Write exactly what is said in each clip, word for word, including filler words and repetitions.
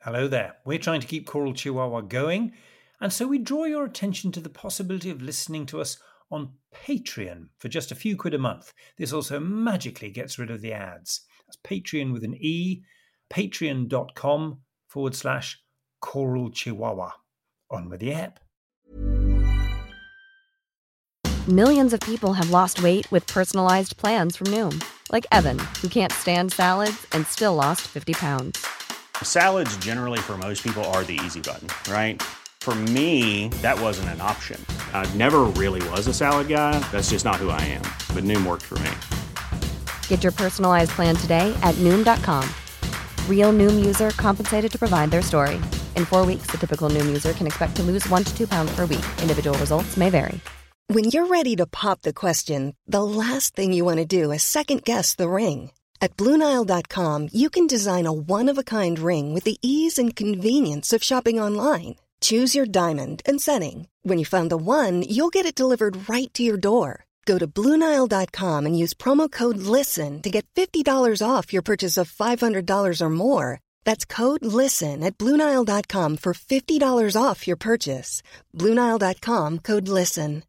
Hello there. We're trying to keep Choral Chihuahua going, and so we draw your attention to the possibility of listening to us on Patreon for just a few quid a month. This also magically gets rid of the ads. That's Patreon with an E, patreon.com forward slash Choral Chihuahua. On with the app. Millions of people have lost weight with personalized plans from Noom. Like Evan, who can't stand salads and still lost fifty pounds. Salads generally for most people are the easy button, right? For me, that wasn't an option. I never really was a salad guy. That's just not who I am. But Noom worked for me. Get your personalized plan today at Noom dot com. Real Noom user compensated to provide their story. In four weeks, the typical Noom user can expect to lose one to two pounds per week. Individual results may vary. When you're ready to pop the question, the last thing you want to do is second-guess the ring. At Blue Nile dot com, you can design a one-of-a-kind ring with the ease and convenience of shopping online. Choose your diamond and setting. When you find the one, you'll get it delivered right to your door. Go to Blue Nile dot com and use promo code LISTEN to get fifty dollars off your purchase of five hundred dollars or more. That's code LISTEN at Blue Nile dot com for fifty dollars off your purchase. Blue Nile dot com, code LISTEN.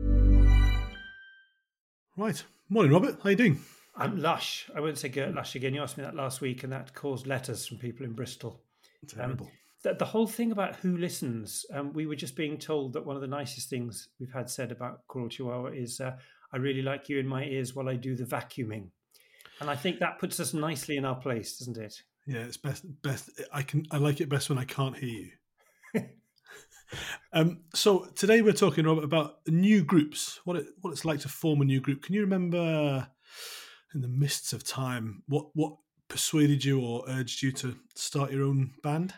Right. Morning, Robert. How you doing? I'm lush. I won't say Gert Lush again. You asked me that last week, and that caused letters from people in Bristol. Terrible. Um, the, the whole thing about who listens, um, we were just being told that one of the nicest things we've had said about Choral Chihuahua is, uh, I really like you in my ears while I do the vacuuming. And I think that puts us nicely in our place, doesn't it? Yeah, it's best. Best. I can. I like it best when I can't hear you. um, so today we're talking, Robert, about new groups. What it what it's like to form a new group. Can you remember, in the mists of time, what what persuaded you or urged you to start your own band?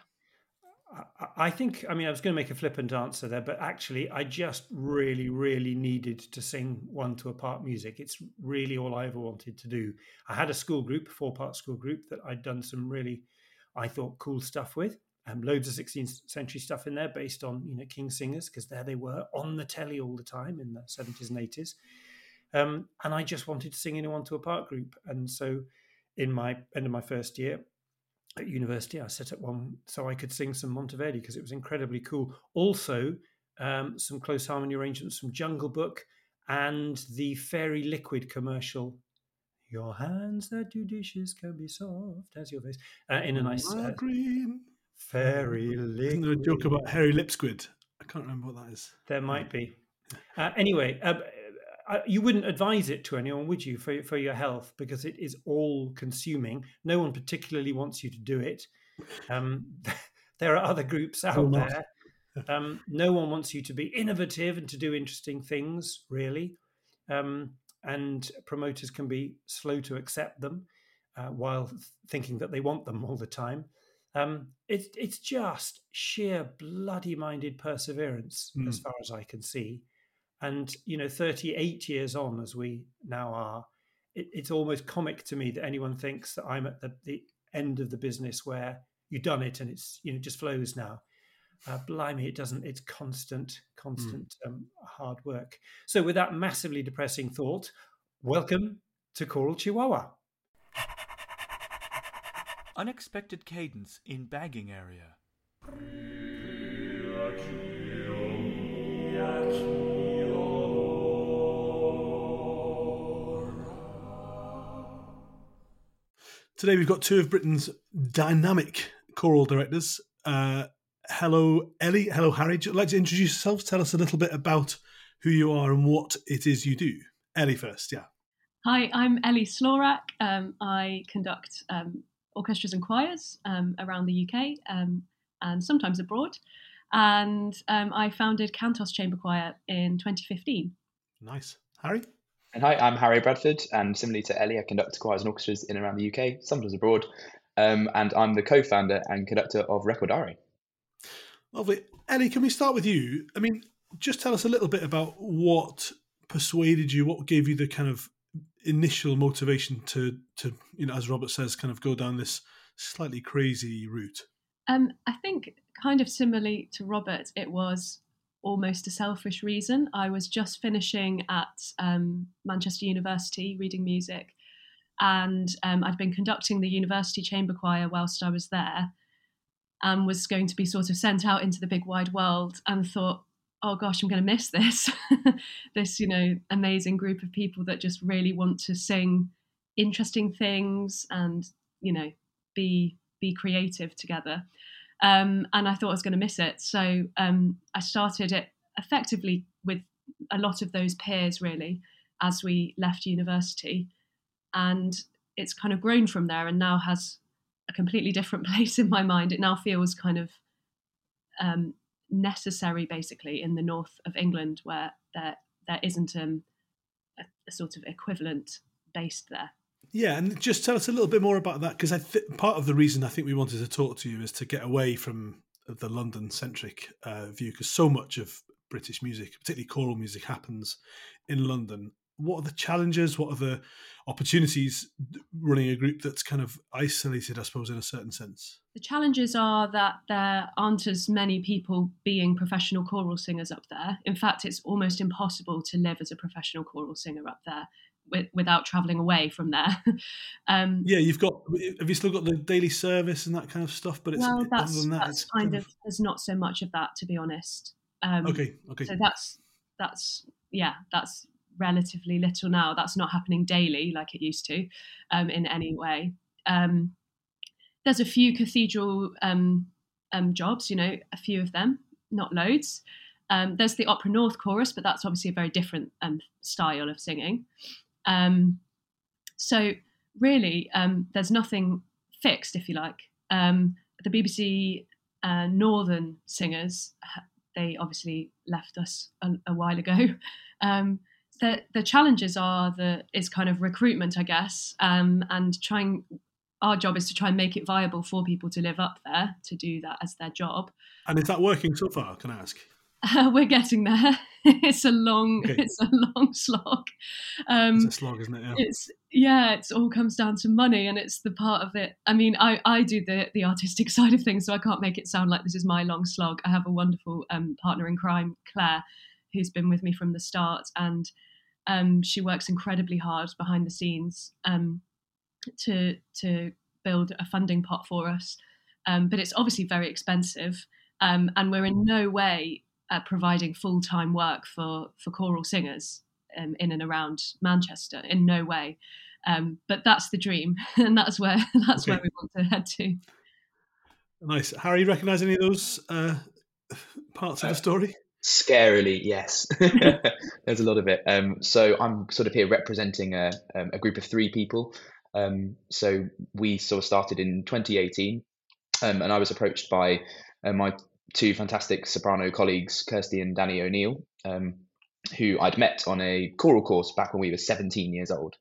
I think, I mean, I was going to make a flippant answer there, but actually I just really, really needed to sing one to a part music. It's really all I ever wanted to do. I had a school group, a four-part school group that I'd done some really, I thought, cool stuff with. Um, loads of sixteenth century stuff in there based on, you know, king singers, because there they were on the telly all the time in the seventies and eighties. Um, and I just wanted to sing in a one to a part group. And so in my end of my first year at university, I set up one so I could sing some Monteverdi because it was incredibly cool. Also, um, some close harmony arrangements from Jungle Book and the Fairy Liquid commercial. Your hands that do dishes can be soft as your face. Uh, in a nice uh, green Fairy Liquid. Isn't there a joke about hairy lipsquid? I can't remember what that is. There might be. Uh, anyway, uh, you wouldn't advise it to anyone, would you, for, for your health? Because it is all-consuming. No one particularly wants you to do it. Um, there are other groups out Oh, there. Um, no one wants you to be innovative and to do interesting things, really. Um, and promoters can be slow to accept them uh, while thinking that they want them all the time. Um, it's it's just sheer bloody-minded perseverance, mm. as far as I can see. And, you know, thirty-eight years on, as we now are, it, it's almost comic to me that anyone thinks that I'm at the, the end of the business where you've done it and it's, you know, just flows now. Uh, blimey, it doesn't. It's constant, constant mm. um, hard work. So with that massively depressing thought, welcome to Choral Chihuahua. Unexpected cadence in bagging area. Today we've got two of Britain's dynamic choral directors. Uh, hello, Ellie. Hello, Harry. Would you like to introduce yourselves? Tell us a little bit about who you are and what it is you do. Ellie first, yeah. Hi, I'm Ellie Slorak. Um, I conduct um, orchestras and choirs um, around the U K um, and sometimes abroad. And um, I founded Cantos Chamber Choir in twenty fifteen. Nice. Harry? And hi, I'm Harry Bradford, and similarly to Ellie, I conduct choirs and orchestras in and around the U K, sometimes abroad, um, and I'm the co-founder and conductor of Record Diary. Lovely. Ellie, can we start with you? I mean, just tell us a little bit about what persuaded you, what gave you the kind of initial motivation to, to you know, as Robert says, kind of go down this slightly crazy route. Um, I think kind of similarly to Robert, it was almost a selfish reason. I was just finishing at um, Manchester University reading music, and um, I'd been conducting the university chamber choir whilst I was there. and was going to be sort of sent out into the big wide world, and thought, oh gosh, I'm going to miss this, this, you know, amazing group of people that just really want to sing interesting things and, you know, be be creative together. Um, and I thought I was going to miss it. So um, I started it effectively with a lot of those peers, really, as we left university. And it's kind of grown from there and now has a completely different place in my mind. It now feels kind of um, necessary, basically, in the north of England, where there there isn't um, a, a sort of equivalent based there. Yeah, and just tell us a little bit more about that, because I th- part of the reason I think we wanted to talk to you is to get away from the London-centric uh, view, because so much of British music, particularly choral music, happens in London. What are the challenges? What are the opportunities running a group that's kind of isolated, I suppose, in a certain sense? The challenges are that there aren't as many people being professional choral singers up there. In fact, it's almost impossible to live as a professional choral singer up there with, without travelling away from there. um, yeah, you've got. Have you still got the daily service and that kind of stuff? But it's, well, that's, other than that, that's it's kind kind of, there's not so much of that, to be honest. Um, okay, okay. So that's that's yeah, that's relatively little now. That's not happening daily like it used to, um, in any way. Um, there's a few cathedral um, um, jobs, you know, a few of them, not loads. Um, there's the Opera North chorus, but that's obviously a very different um, style of singing. Um, so really, um, there's nothing fixed, if you like. Um, the B B C uh, Northern singers, they obviously left us a, a while ago. Um, the the challenges are the is kind of recruitment, I guess, um, and trying. Our job is to try and make it viable for people to live up there, to do that as their job. And is that working so far? Can I ask? Uh, we're getting there. It's a long, okay. it's a long slog. Um, it's a slog, isn't it? Yeah. It's yeah. It all comes down to money, and it's the part of it. I mean, I, I do the the artistic side of things, so I can't make it sound like this is my long slog. I have a wonderful um, partner in crime, Claire, who's been with me from the start, and um, she works incredibly hard behind the scenes um, to to build a funding pot for us. Um, but it's obviously very expensive, um, and we're in no way Uh, providing full-time work for, for choral singers um, in and around Manchester, in no way. Um, but that's the dream, and that's where that's okay. where we want to head to. Nice. Harry, recognise any of those uh, parts of the story? Scarily, yes. There's a lot of it. Um, so I'm sort of here representing a, um, a group of three people. Um, so we sort of started in twenty eighteen, um, and I was approached by uh, my two fantastic soprano colleagues, Kirsty and Danny O'Neill, um, who I'd met on a choral course back when we were seventeen years old,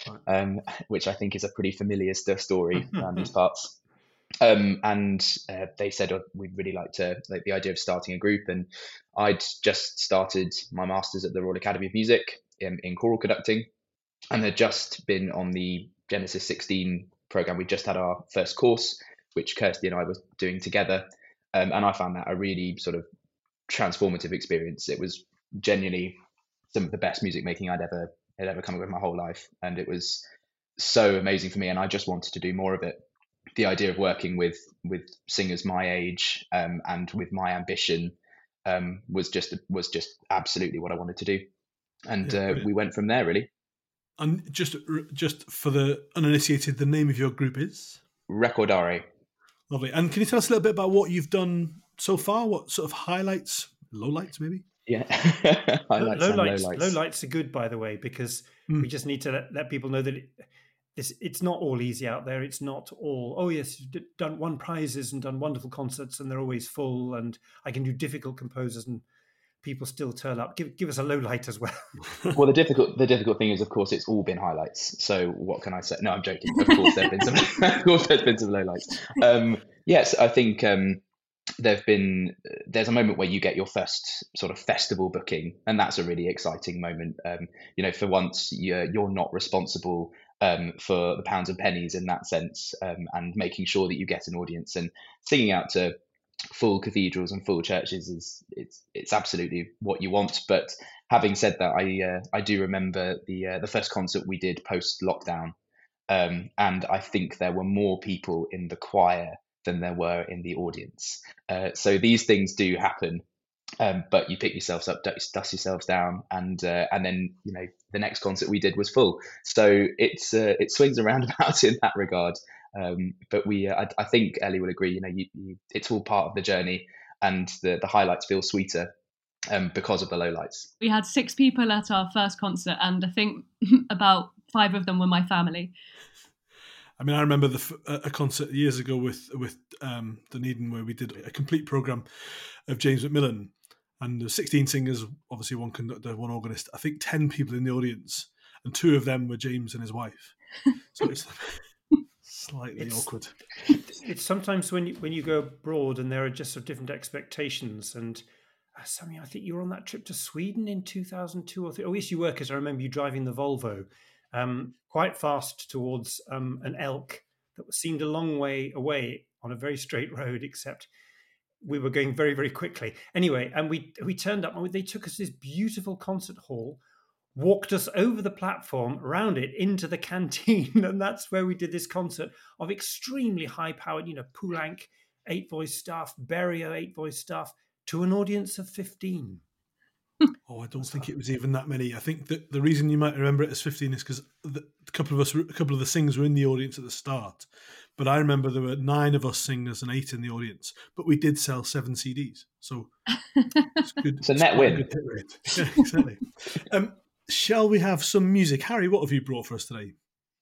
um, which I think is a pretty familiar story around these parts. Um, and uh, they said, oh, we'd really like to, like the idea of starting a group. And I'd just started my master's at the Royal Academy of Music in, in choral conducting, and had just been on the Genesis sixteen programme. We just had our first course, which Kirsty and I were doing together. Um, and I found that a really sort of transformative experience. It was genuinely some of the best music making I'd ever had ever come up with my whole life, and it was so amazing for me. And I just wanted to do more of it. The idea of working with with singers my age um, and with my ambition um, was just was just absolutely what I wanted to do, and yeah, uh, we went from there really. And just just for the uninitiated, the name of your group is Recordare. Lovely. And can you tell us a little bit about what you've done so far? What sort of highlights, lowlights maybe? Yeah. highlights low, lights, lowlights. Lowlights are good, by the way, because mm. we just need to let, let people know that it, this, it's not all easy out there. It's not all, oh yes, you've done won prizes and done wonderful concerts and they're always full, and I can do difficult composers and people still turn up. Give give us a low light as well. Well, the difficult the difficult thing is, of course, it's all been highlights. So what can I say? No, I'm joking. Of course, there've been some. Of course, there's been some low lights. Um, yes, I think um, there've been. There's a moment where you get your first sort of festival booking, and that's a really exciting moment. Um, you know, for once, you're you're not responsible um, for the pounds and pennies in that sense, um, and making sure that you get an audience and singing out to full cathedrals and full churches is it's it's absolutely what you want. But having said that, I uh, I do remember the uh, the first concert we did post lockdown, um, and I think there were more people in the choir than there were in the audience. Uh, so these things do happen. Um, but you pick yourselves up, dust, dust yourselves down, and uh, and then you know the next concert we did was full. So it's uh, it swings around about in that regard. Um, but we, uh, I, I think Ellie will agree. You know, you, you, it's all part of the journey, and the the highlights feel sweeter um, because of the lowlights. We had six people at our first concert, and I think about five of them were my family. I mean, I remember the, a concert years ago with with um, Dunedin where we did a complete programme of James Macmillan. And there's sixteen singers, obviously one conductor, one organist. I think ten people in the audience, and two of them were James and his wife. So it's slightly it's, awkward. It's sometimes when you, when you go abroad and there are just sort of different expectations. And uh, something, I think you were on that trip to Sweden in two thousand two or three. Oh, yes, you were, because I remember you driving the Volvo um, quite fast towards um, an elk that seemed a long way away on a very straight road, except we were going very, very quickly. Anyway, and we we turned up and they took us to this beautiful concert hall, walked us over the platform, around it, into the canteen. And that's where we did this concert of extremely high-powered, you know, Poulenc eight-voice stuff, Berio eight-voice stuff, to an audience of fifteen. Oh, I don't think it was even that many. I think that the reason you might remember it as fifteen is because a couple of us, a couple of the singers were in the audience at the start. But I remember there were nine of us singers and eight in the audience. But we did sell seven C Ds, so it's good. It's a net win. Good hit rate. Yeah, exactly. um, shall we have some music, Harry? What have you brought for us today?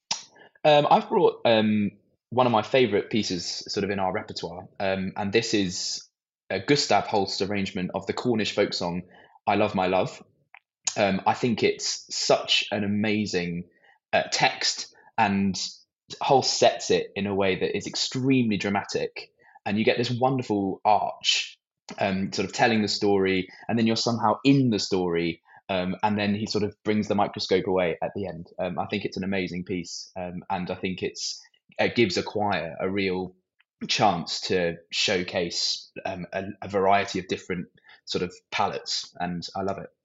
Um, I've brought um, one of my favourite pieces, sort of in our repertoire, um, and this is a Gustav Holst arrangement of the Cornish folk song "I Love My Love." Um, I think it's such an amazing uh, text, and Holst sets it in a way that is extremely dramatic, and you get this wonderful arch, um, sort of telling the story, and then you're somehow in the story, um, and then he sort of brings the microscope away at the end. Um, I think it's an amazing piece, um, and I think it's it gives a choir a real chance to showcase um, a, a variety of different sort of palettes, and I love it.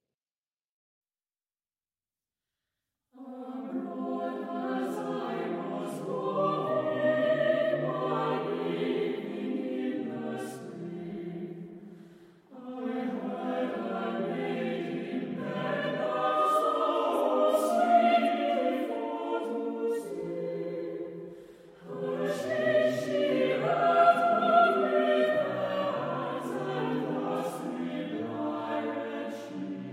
She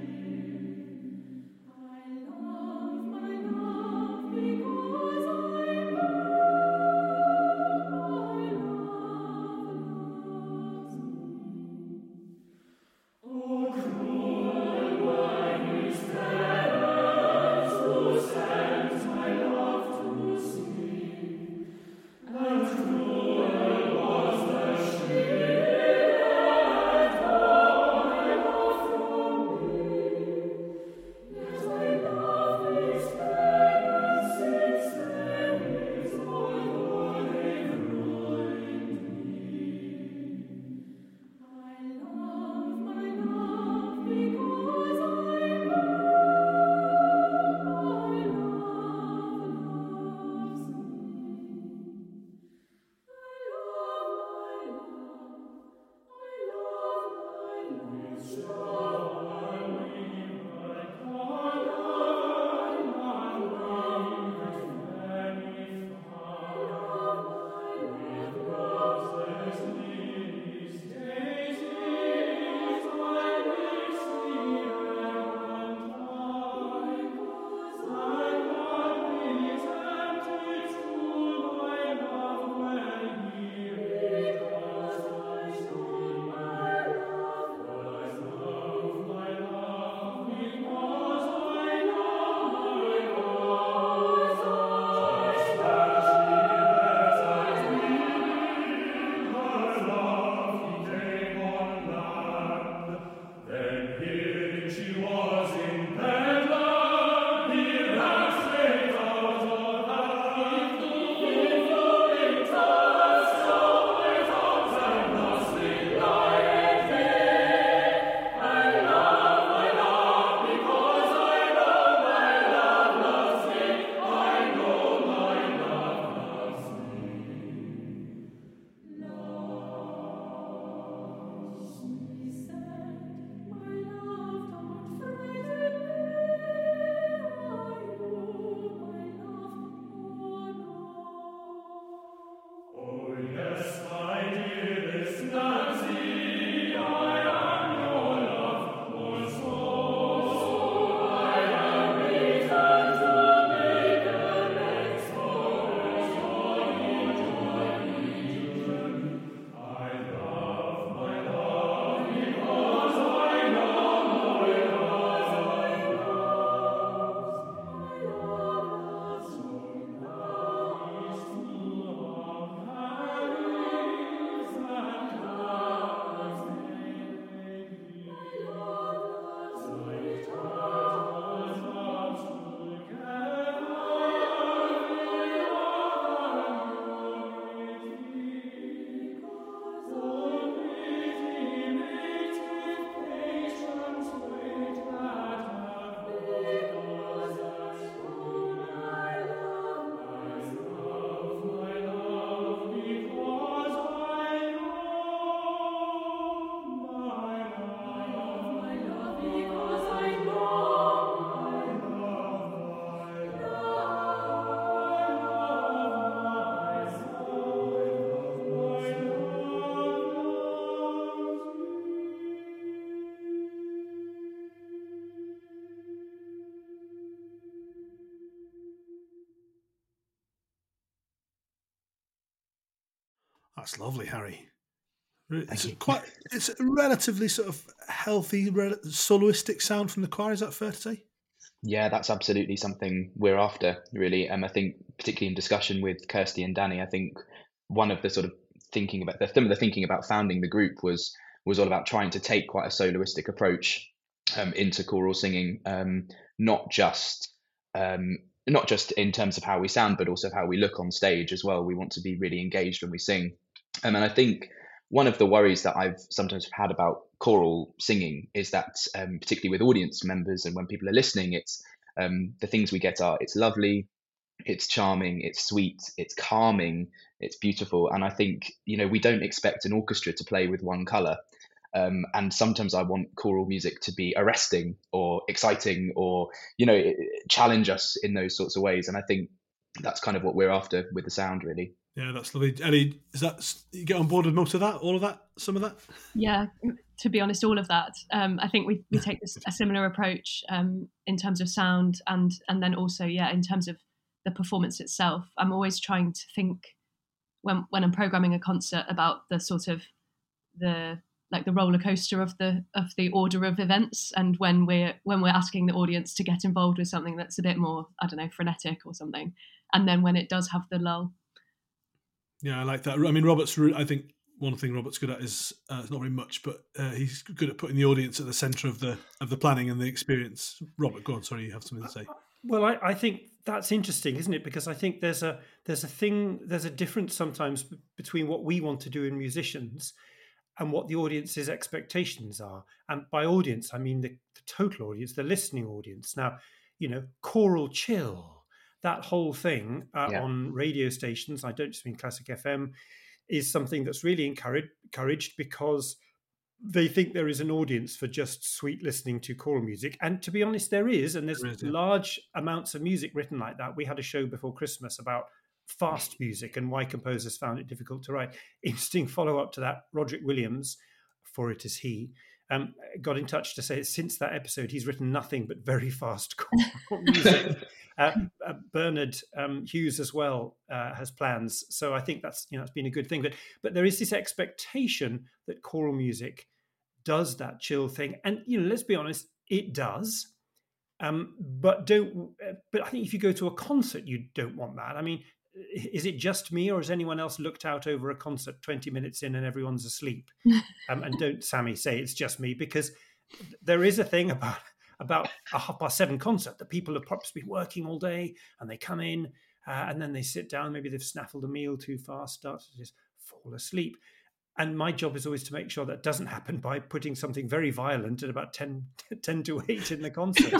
That's lovely, Harry. It's you. quite. It's a relatively sort of healthy, rel- soloistic sound from the choir. Is that fair to say? Yeah, that's absolutely something we're after, really. Um, I think, particularly in discussion with Kirsty and Danny, I think one of the sort of thinking about the some of the thinking about founding the group was was all about trying to take quite a soloistic approach um, into choral singing, um, not just um, not just in terms of how we sound, but also how we look on stage as well. We want to be really engaged when we sing, um, and I think one of the worries that I've sometimes had about choral singing is that, um, particularly with audience members and when people are listening, it's um, the things we get are it's lovely, it's charming, it's sweet, it's calming, it's beautiful. And I think, you know, we don't expect an orchestra to play with one color. Um, and sometimes I want choral music to be arresting or exciting or, you know, challenge us in those sorts of ways. And I think that's kind of what we're after with the sound, really. Yeah, that's lovely. Ellie, is that you get on board with most of that, all of that, some of that? Yeah, to be honest, all of that. Um, I think we, we take this, a similar approach um, in terms of sound and and then also, yeah, in terms of the performance itself. I'm always trying to think when when I'm programming a concert about the sort of the like the roller coaster of the of the order of events, and when we're when we're asking the audience to get involved with something that's a bit more, I don't know, frenetic or something, and then when it does have the lull. Yeah, I like that. I mean, Robert's, I think one thing Robert's good at is, uh, it's not very much, but uh, he's good at putting the audience at the centre of the of the planning and the experience. Robert, go on, sorry, you have something to say. Well, I, I think that's interesting, isn't it? Because I think there's a there's a thing, there's a difference sometimes b- between what we want to do in musicians and what the audience's expectations are. And by audience, I mean the, the total audience, the listening audience. Now, you know, choral chill, that whole thing uh, Yeah. on radio stations, I don't just mean Classic F M, is something that's really encouraged, encouraged because they think there is an audience for just sweet listening to choral music. And to be honest, there is. And there's There is, yeah. large amounts of music written like that. We had a show before Christmas about fast music and why composers found it difficult to write. Interesting follow-up to that, Roderick Williams, for it is he, um, got in touch to say since that episode, he's written nothing but very fast choral music. Uh, uh, Bernard um, Hughes as well uh, has plans, so I think that's you know it's been a good thing. But but there is this expectation that choral music does that chill thing, and you know let's be honest, it does. Um, but don't. But I think if you go to a concert, you don't want that. I mean, is it just me, or has anyone else looked out over a concert twenty minutes in and everyone's asleep? um, and don't, Sammy, say it's just me, because there is a thing about. about a half past seven concert that people have perhaps been working all day and they come in uh, and then they sit down, maybe they've snaffled a meal too fast, start to just fall asleep. And my job is always to make sure that doesn't happen by putting something very violent at about ten, ten to eight in the concert.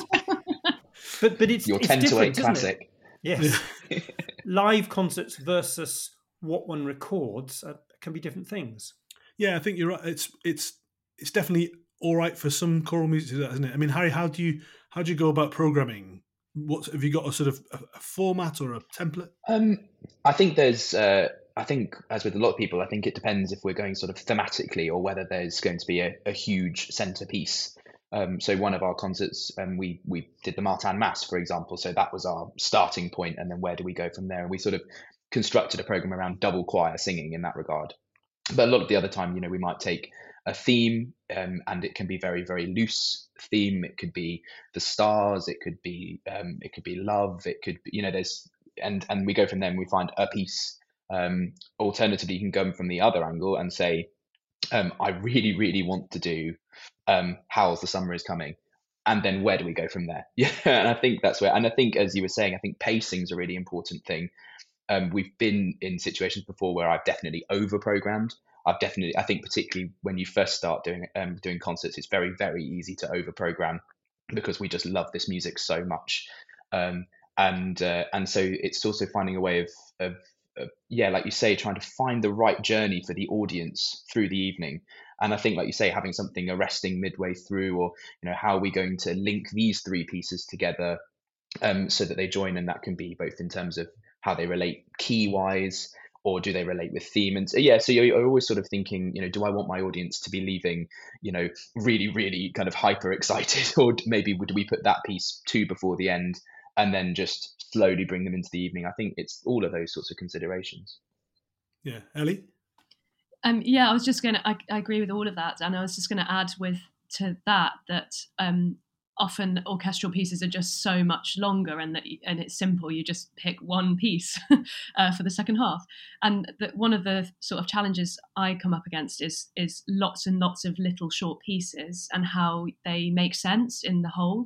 but but it's, Your it's ten to eight different, isn't classic. it? Yes. Live concerts versus what one records uh, can be different things. Yeah, I think you're right. It's it's it's definitely all right for some choral music, isn't it? I mean, Harry, how do you how do you go about programming? What have you got a sort of a, a format or a template? Um, I think there's, uh, I think as with a lot of people, I think it depends if we're going sort of thematically or whether there's going to be a, a huge centerpiece. Um, so one of our concerts, um, we we did the Martin Mass, for example. So that was our starting point, and then where do we go from there? And we sort of constructed a program around double choir singing in that regard. But a lot of the other time, you know, we might take a theme, um, and it can be very, very loose theme. It could be the stars. It could be, um, it could be love. It could be, you know, there's, and and we go from there and we find a piece. Um, alternatively, you can go from the other angle and say, um, I really, really want to do um, Howl's the Summer is Coming. And then where do we go from there? Yeah, and I think that's where, and I think, as you were saying, I think pacing is a really important thing. Um, we've been in situations before where I've definitely over-programmed. I've definitely, I think particularly when you first start doing um, doing concerts, it's very, very easy to over-program because we just love this music so much. Um, and uh, and so it's also finding a way of, of, of, yeah, like you say, trying to find the right journey for the audience through the evening. And I think, like you say, having something arresting midway through, or, you know, how are we going to link these three pieces together um, so that they join, and that can be both in terms of how they relate key-wise, or do they relate with theme? And so, yeah, so you're, you're always sort of thinking, you know, do I want my audience to be leaving, you know, really, really kind of hyper excited, or maybe would we put that piece two before the end and then just slowly bring them into the evening? I think it's all of those sorts of considerations. Yeah, Ellie? Um, yeah, I was just going to, I agree with all of that. And I was just going to add with to that, that um, often orchestral pieces are just so much longer, and that and it's simple. You just pick one piece uh, for the second half. And that one of the sort of challenges I come up against is is lots and lots of little short pieces and how they make sense in the whole.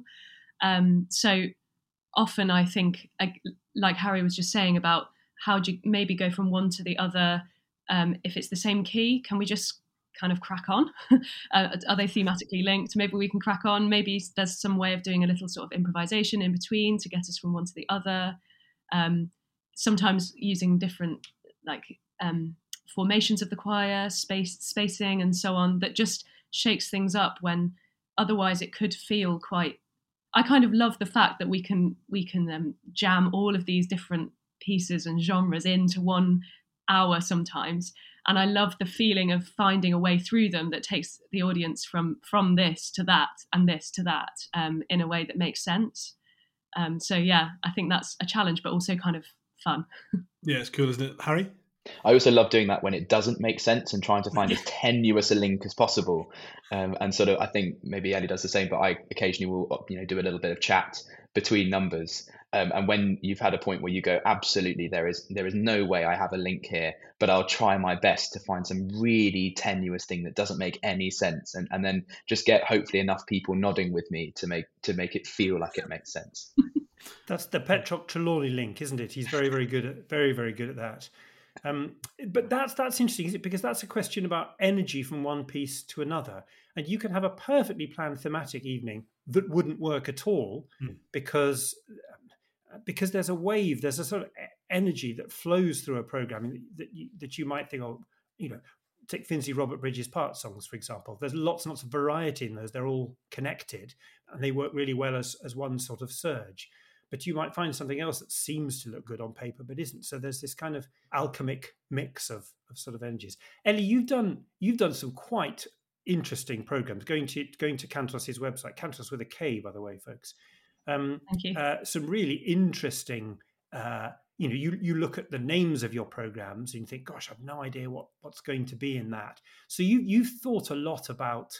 Um, so often I think, like Harry was just saying about how do you maybe go from one to the other. Um, if it's the same key, can we just kind of crack on? uh, are they thematically linked? Maybe we can crack on. Maybe there's some way of doing a little sort of improvisation in between to get us from one to the other. Um, sometimes using different like um, formations of the choir, space spacing, and so on, that just shakes things up when otherwise it could feel quite. I kind of love the fact that we can we can um, jam all of these different pieces and genres into one hour sometimes, and I love the feeling of finding a way through them that takes the audience from from this to that and this to that um, in a way that makes sense. Um, so yeah, I think that's a challenge, but also kind of fun. Yeah, it's cool, isn't it, Harry? I also love doing that when it doesn't make sense and trying to find as tenuous a link as possible. Um, and sort of, I think maybe Ellie does the same, but I occasionally will, you know, do a little bit of chat between numbers. Um, and when you've had a point where you go, absolutely, there is there is no way I have a link here, but I'll try my best to find some really tenuous thing that doesn't make any sense, and, and then just get hopefully enough people nodding with me to make to make it feel like it makes sense. That's the Petrock Trelawney link, isn't it? He's very, very good at very, very good at that. Um, but that's that's interesting, is it? Because that's a question about energy from one piece to another, and you can have a perfectly planned thematic evening that wouldn't work at all mm. because because there's a wave, there's a sort of energy that flows through a program that you, that you might think, oh, you know, take Finzi Robert Bridges' part songs, for example. There's lots and lots of variety in those. They're all connected, and they work really well as as one sort of surge. But you might find something else that seems to look good on paper, but isn't. So there's this kind of alchemic mix of, of sort of energies. Ellie, you've done you've done some quite interesting programs. Going to going to Kantos's website, Kantos with a K, by the way, folks. Um, Thank you. Uh, some really interesting. Uh, you know, you you look at the names of your programs and you think, "Gosh, I've no idea what what's going to be in that." So you you've thought a lot about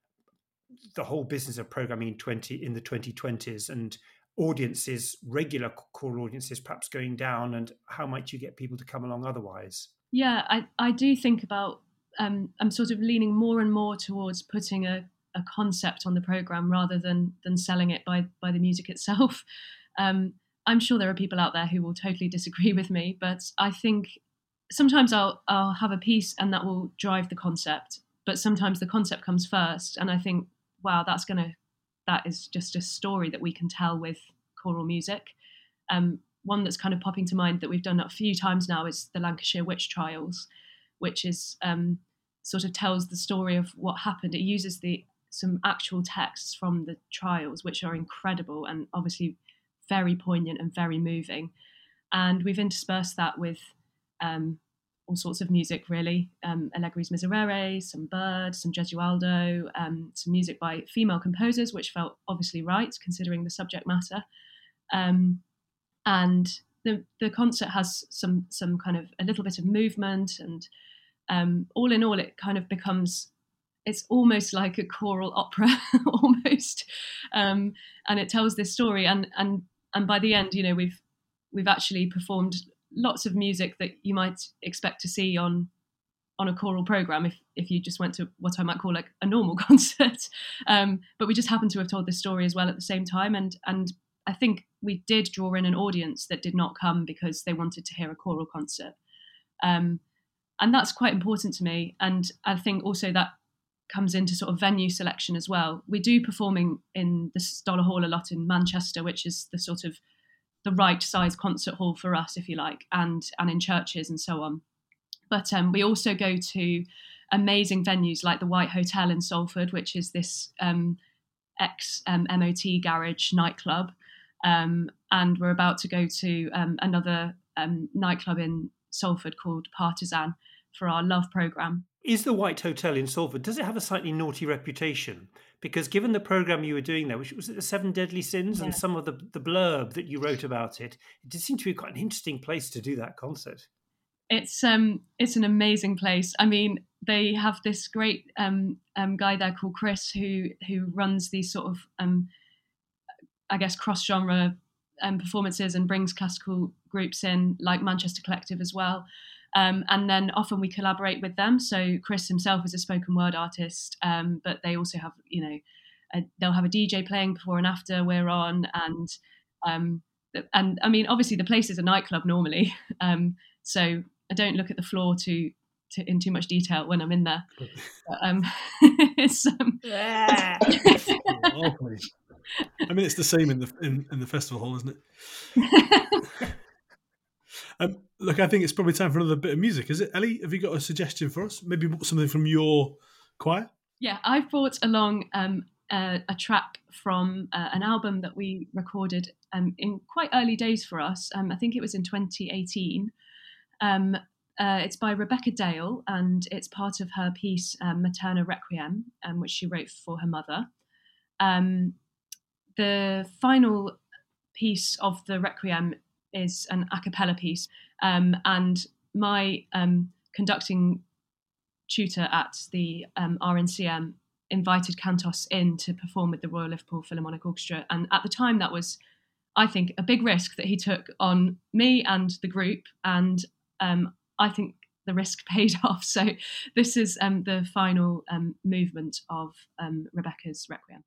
the whole business of programming in twenty in the twenty twenties and audiences, regular choral audiences perhaps going down, and how might you get people to come along otherwise? Yeah, I, I do think about, um, I'm sort of leaning more and more towards putting a, a concept on the programme rather than than selling it by, by the music itself. Um, I'm sure there are people out there who will totally disagree with me, but I think sometimes I'll, I'll have a piece and that will drive the concept, but sometimes the concept comes first, and I think, wow, that's going to that is just a story that we can tell with choral music. Um, one that's kind of popping to mind that we've done a few times now is the Lancashire Witch Trials, which is um, sort of tells the story of what happened. It uses the some actual texts from the trials, which are incredible and obviously very poignant and very moving. And we've interspersed that with um, all sorts of music, really. Um, Allegri's Miserere, some Bird, some Gesualdo, um, some music by female composers, which felt obviously right, considering the subject matter. Um, and the the concert has some some kind of a little bit of movement, and um, all in all, it kind of becomes, it's almost like a choral opera, almost. Um, and it tells this story, and and and by the end, you know, we've we've actually performed lots of music that you might expect to see on on a choral program if if you just went to what I might call like a normal concert. Um, but we just happened to have told this story as well at the same time, and and I think we did draw in an audience that did not come because they wanted to hear a choral concert, um, and that's quite important to me. And I think also that comes into sort of venue selection as well. We do performing in the Stoller Hall a lot in Manchester, which is the sort of the right size concert hall for us, if you like, and and in churches and so on. But um, we also go to amazing venues like the White Hotel in Salford, which is this um, ex-M O T garage nightclub. Um, and we're about to go to um, another um, nightclub in Salford called Partisan for our Love programme. Is the White Hotel in Salford, does it have a slightly naughty reputation? Because given the programme you were doing there, which was it the Seven Deadly Sins, yeah, and some of the, the blurb that you wrote about it, it did seem to be quite an interesting place to do that concert. It's um it's an amazing place. I mean, they have this great um, um guy there called Chris who who runs these sort of um I guess cross genre um, performances and brings classical groups in, like Manchester Collective as well. Um, and then often we collaborate with them. So Chris himself is a spoken word artist, um, but they also have, you know, a, they'll have a D J playing before and after we're on, and um, and I mean, obviously the place is a nightclub normally, um, so I don't look at the floor too, too in too much detail when I'm in there. But, um, it's, um, I mean, it's the same in the in, in the festival hall, isn't it? um, look, I think it's probably time for another bit of music. Is it, Ellie? Have you got a suggestion for us? Maybe something from your choir? Yeah, I've brought along um, a, a track from uh, an album that we recorded um, in quite early days for us. Um, I think it was in twenty eighteen. Um, uh, it's by Rebecca Dale, and it's part of her piece um, Materna Requiem, um, which she wrote for her mother. Um, the final piece of the Requiem is an a cappella piece, um, and my um, conducting tutor at the um, R N C M invited Cantos in to perform with the Royal Liverpool Philharmonic Orchestra, and at the time that was, I think, a big risk that he took on me and the group, and um, I think the risk paid off. So this is um, the final um, movement of um, Rebecca's Requiem.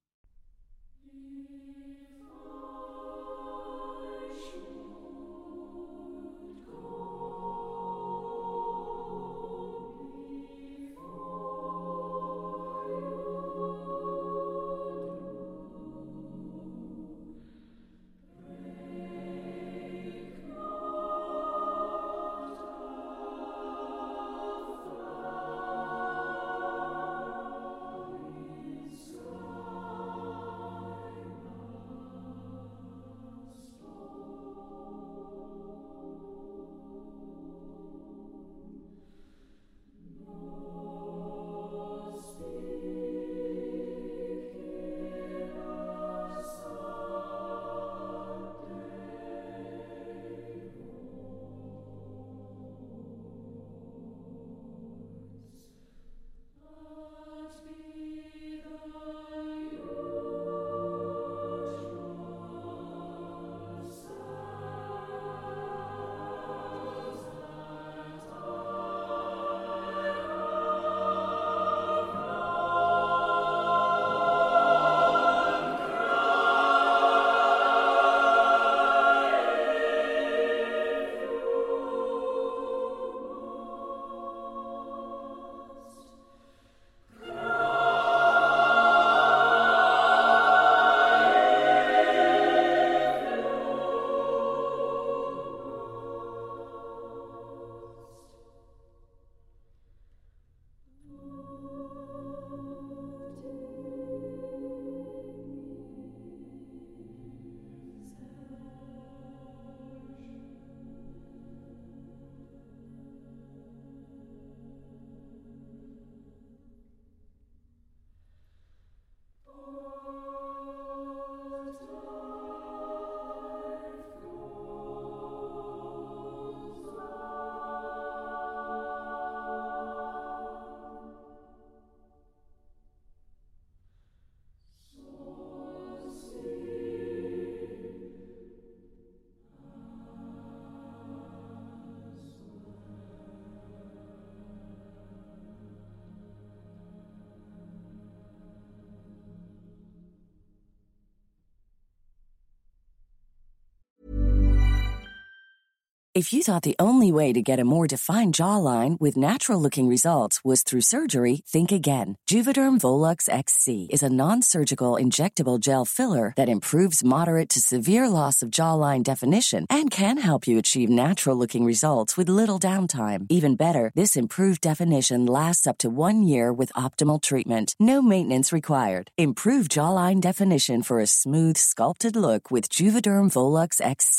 If you thought the only way to get a more defined jawline with natural-looking results was through surgery, think again. Juvederm Volux X C is a non-surgical injectable gel filler that improves moderate to severe loss of jawline definition and can help you achieve natural-looking results with little downtime. Even better, this improved definition lasts up to one year with optimal treatment. No maintenance required. Improve jawline definition for a smooth, sculpted look with Juvederm Volux X C.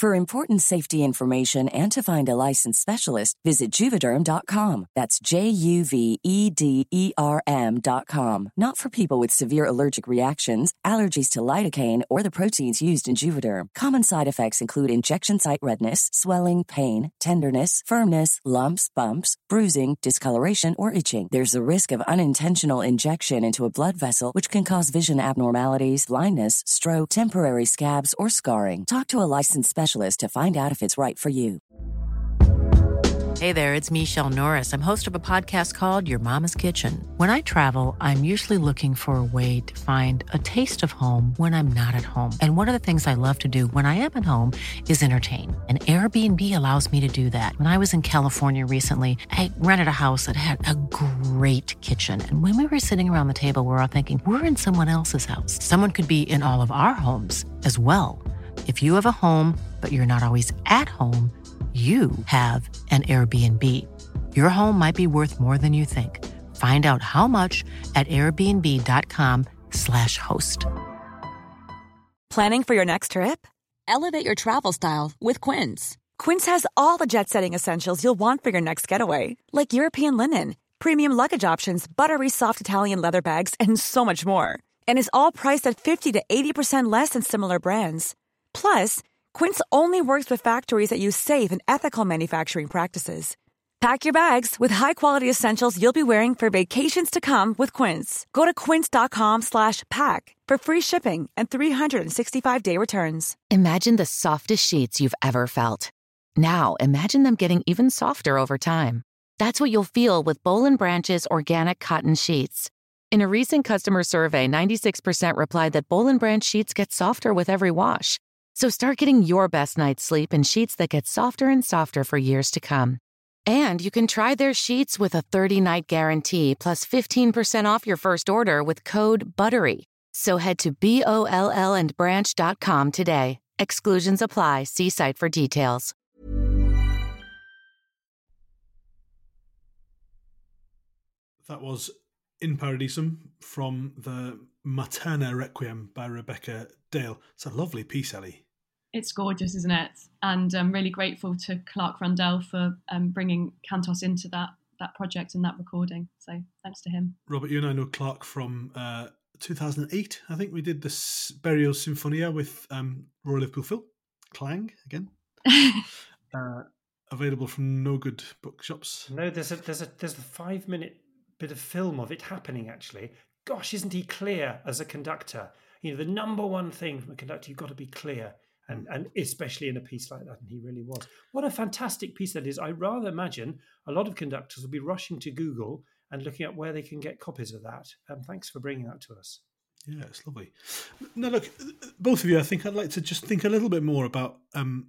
For important safety information and to find a licensed specialist, visit Juvederm dot com. That's J U V E D E R M dot com. Not for people with severe allergic reactions, allergies to lidocaine, or the proteins used in Juvederm. Common side effects include injection site redness, swelling, pain, tenderness, firmness, lumps, bumps, bruising, discoloration, or itching. There's a risk of unintentional injection into a blood vessel, which can cause vision abnormalities, blindness, stroke, temporary scabs, or scarring. Talk to a licensed specialist to find out if it's right for you. Hey there, it's Michelle Norris. I'm host of a podcast called Your Mama's Kitchen. When I travel, I'm usually looking for a way to find a taste of home when I'm not at home. And one of the things I love to do when I am at home is entertain. And Airbnb allows me to do that. When I was in California recently, I rented a house that had a great kitchen. And when we were sitting around the table, we were all thinking, we're in someone else's house. Someone could be in all of our homes as well. If you have a home, but you're not always at home, you have an Airbnb. Your home might be worth more than you think. Find out how much at airbnb.com slash host. Planning for your next trip? Elevate your travel style with Quince. Quince has all the jet-setting essentials you'll want for your next getaway, like European linen, premium luggage options, buttery soft Italian leather bags, and so much more. And is all priced at fifty to eighty percent less than similar brands. Plus, Quince only works with factories that use safe and ethical manufacturing practices. Pack your bags with high-quality essentials you'll be wearing for vacations to come with Quince. Go to quince.com slash pack for free shipping and three sixty-five day returns. Imagine the softest sheets you've ever felt. Now, imagine them getting even softer over time. That's what you'll feel with Boll and Branch's organic cotton sheets. In a recent customer survey, ninety-six percent replied that Boll and Branch sheets get softer with every wash. So start getting your best night's sleep in sheets that get softer and softer for years to come. And you can try their sheets with a thirty-night guarantee plus fifteen percent off your first order with code BUTTERY. So head to B O L L and branch dot com today. Exclusions apply. See site for details. That was In Paradisum from the Materna Requiem by Rebecca Dale. It's a lovely piece, Ellie. It's gorgeous, isn't it? And I'm really grateful to Clark Rundell for um, bringing Cantos into that that project and that recording. So thanks to him. Robert, you and I know Clark from uh, two thousand eight. I think we did the Burial Symphonia with um, Royal Liverpool Phil. Clang, again. uh, available from No Good Bookshops. No, there's a there's a there's a five minute bit of film of it happening, actually. Gosh, isn't he clear as a conductor? You know, the number one thing from a conductor, you've got to be clear. And, and especially in a piece like that, and he really was. What a fantastic piece that is. I rather imagine a lot of conductors will be rushing to Google and looking at where they can get copies of that. Um, thanks for bringing that to us. Yeah, it's lovely. Now, look, both of you, I think I'd like to just think a little bit more about um,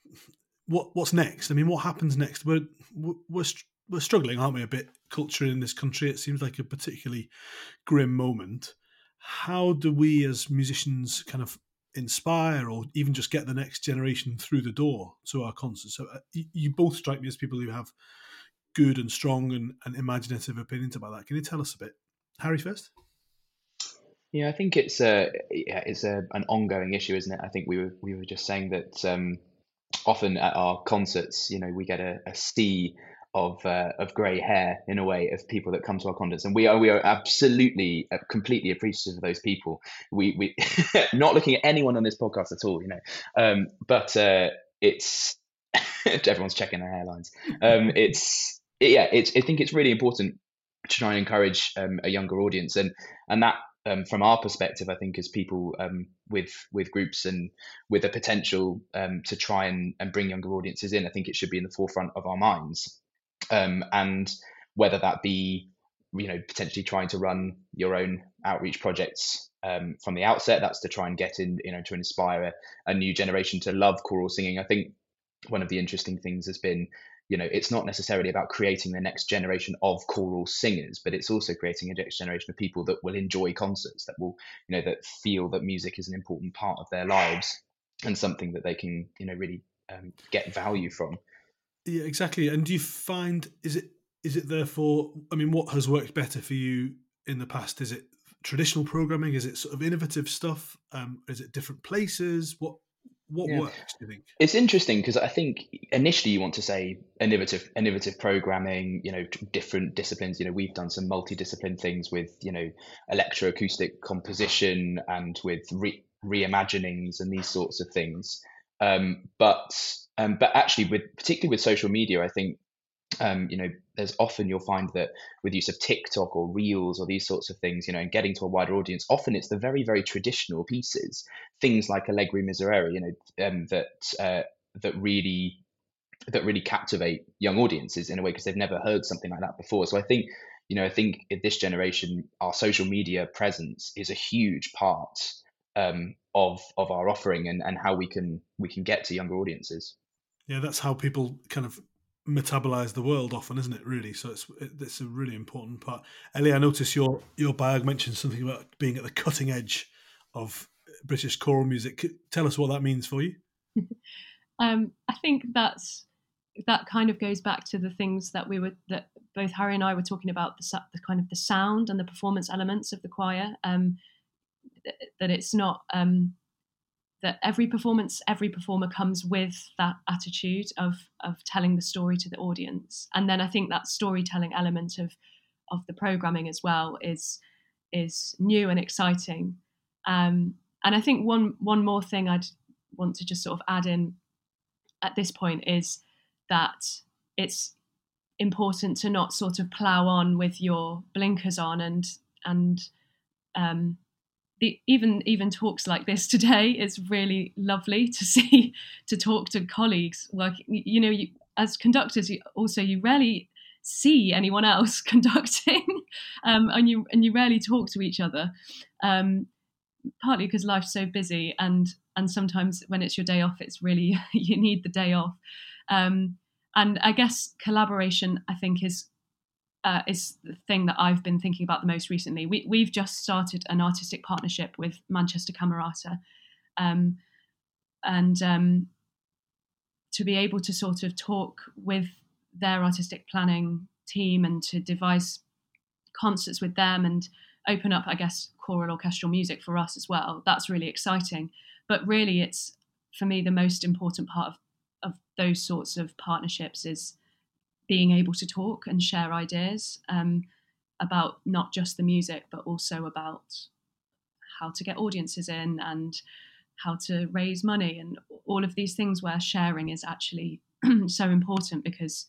what what's next. I mean, what happens next? We're, we're, we're struggling, aren't we, a bit, culture in this country. It seems like a particularly grim moment. How do we as musicians kind of inspire or even just get the next generation through the door to our concerts? So uh, you, you both strike me as people who have good and strong and, and imaginative opinions about that. Can you tell us a bit? Harry first? Yeah, I think it's a yeah, it's a an ongoing issue, isn't it? I think we were we were just saying that um, often at our concerts, you know, we get a, a sea of uh, of grey hair in a way of people that come to our concerts, and we are we are absolutely uh, completely appreciative of those people. We we not looking at anyone on this podcast at all, you know, um, but uh, it's everyone's checking their hairlines. Um, it's yeah, it's I think it's really important to try and encourage um, a younger audience, and and that. Um, from our perspective, I think as people um, with with groups and with the potential um, to try and, and bring younger audiences in, I think it should be in the forefront of our minds. Um, and whether that be, you know, potentially trying to run your own outreach projects um, from the outset, that's to try and get in, you know, to inspire a, a new generation to love choral singing. I think one of the interesting things has been, you know, it's not necessarily about creating the next generation of choral singers, but it's also creating a next generation of people that will enjoy concerts, that will, you know, that feel that music is an important part of their lives and something that they can, you know, really um, get value from. Yeah, exactly. And do you find, is it, is it therefore, I mean, what has worked better for you in the past? Is it traditional programming? Is it sort of innovative stuff? Um, is it different places? What, what Yeah. works, do you think? It's interesting because I think initially you want to say innovative, innovative programming, you know, t- different disciplines. You know, we've done some multidiscipline things with, you know, electroacoustic composition and with re- reimaginings and these sorts of things. Um, but um, but actually, with particularly with social media, I think um, you know, there's often you'll find that with use of TikTok or Reels or these sorts of things, you know, and getting to a wider audience, often it's the very, very traditional pieces, things like Allegri Miserere, you know, um, that uh, that really that really captivate young audiences in a way because they've never heard something like that before. So I think, you know, I think in this generation, our social media presence is a huge part um, of of our offering and, and how we can we can get to younger audiences. Yeah, that's how people kind of metabolize the world often, isn't it, really? So it's it's a really important part. Ellie, I noticed your your bio mentioned something about being at the cutting edge of British choral music. Tell us what that means for you. um, I think that's that kind of goes back to the things that we were that both Harry and I were talking about, the, the kind of the sound and the performance elements of the choir. Um, that it's not um, that every performance, every performer comes with that attitude of of telling the story to the audience, and then I think that storytelling element of of the programming as well is is new and exciting. Um, and I think one one more thing I'd want to just sort of add in at this point is that it's important to not sort of plow on with your blinkers on and and um, the, even even talks like this today is really lovely to see, to talk to colleagues working. You know, you, as conductors, you, also you rarely see anyone else conducting, um, and you and you rarely talk to each other. Um, partly because life's so busy, and and sometimes when it's your day off, it's really you need the day off. Um, and I guess collaboration, I think, is uh, is the thing that I've been thinking about the most recently. We we've just started an artistic partnership with Manchester Camerata, um, and um, to be able to sort of talk with their artistic planning team and to devise concerts with them and open up, I guess, choral orchestral music for us as well. That's really exciting. But really, it's, for me, the most important part of, of those sorts of partnerships is being able to talk and share ideas um, about not just the music, but also about how to get audiences in and how to raise money and all of these things where sharing is actually so important because,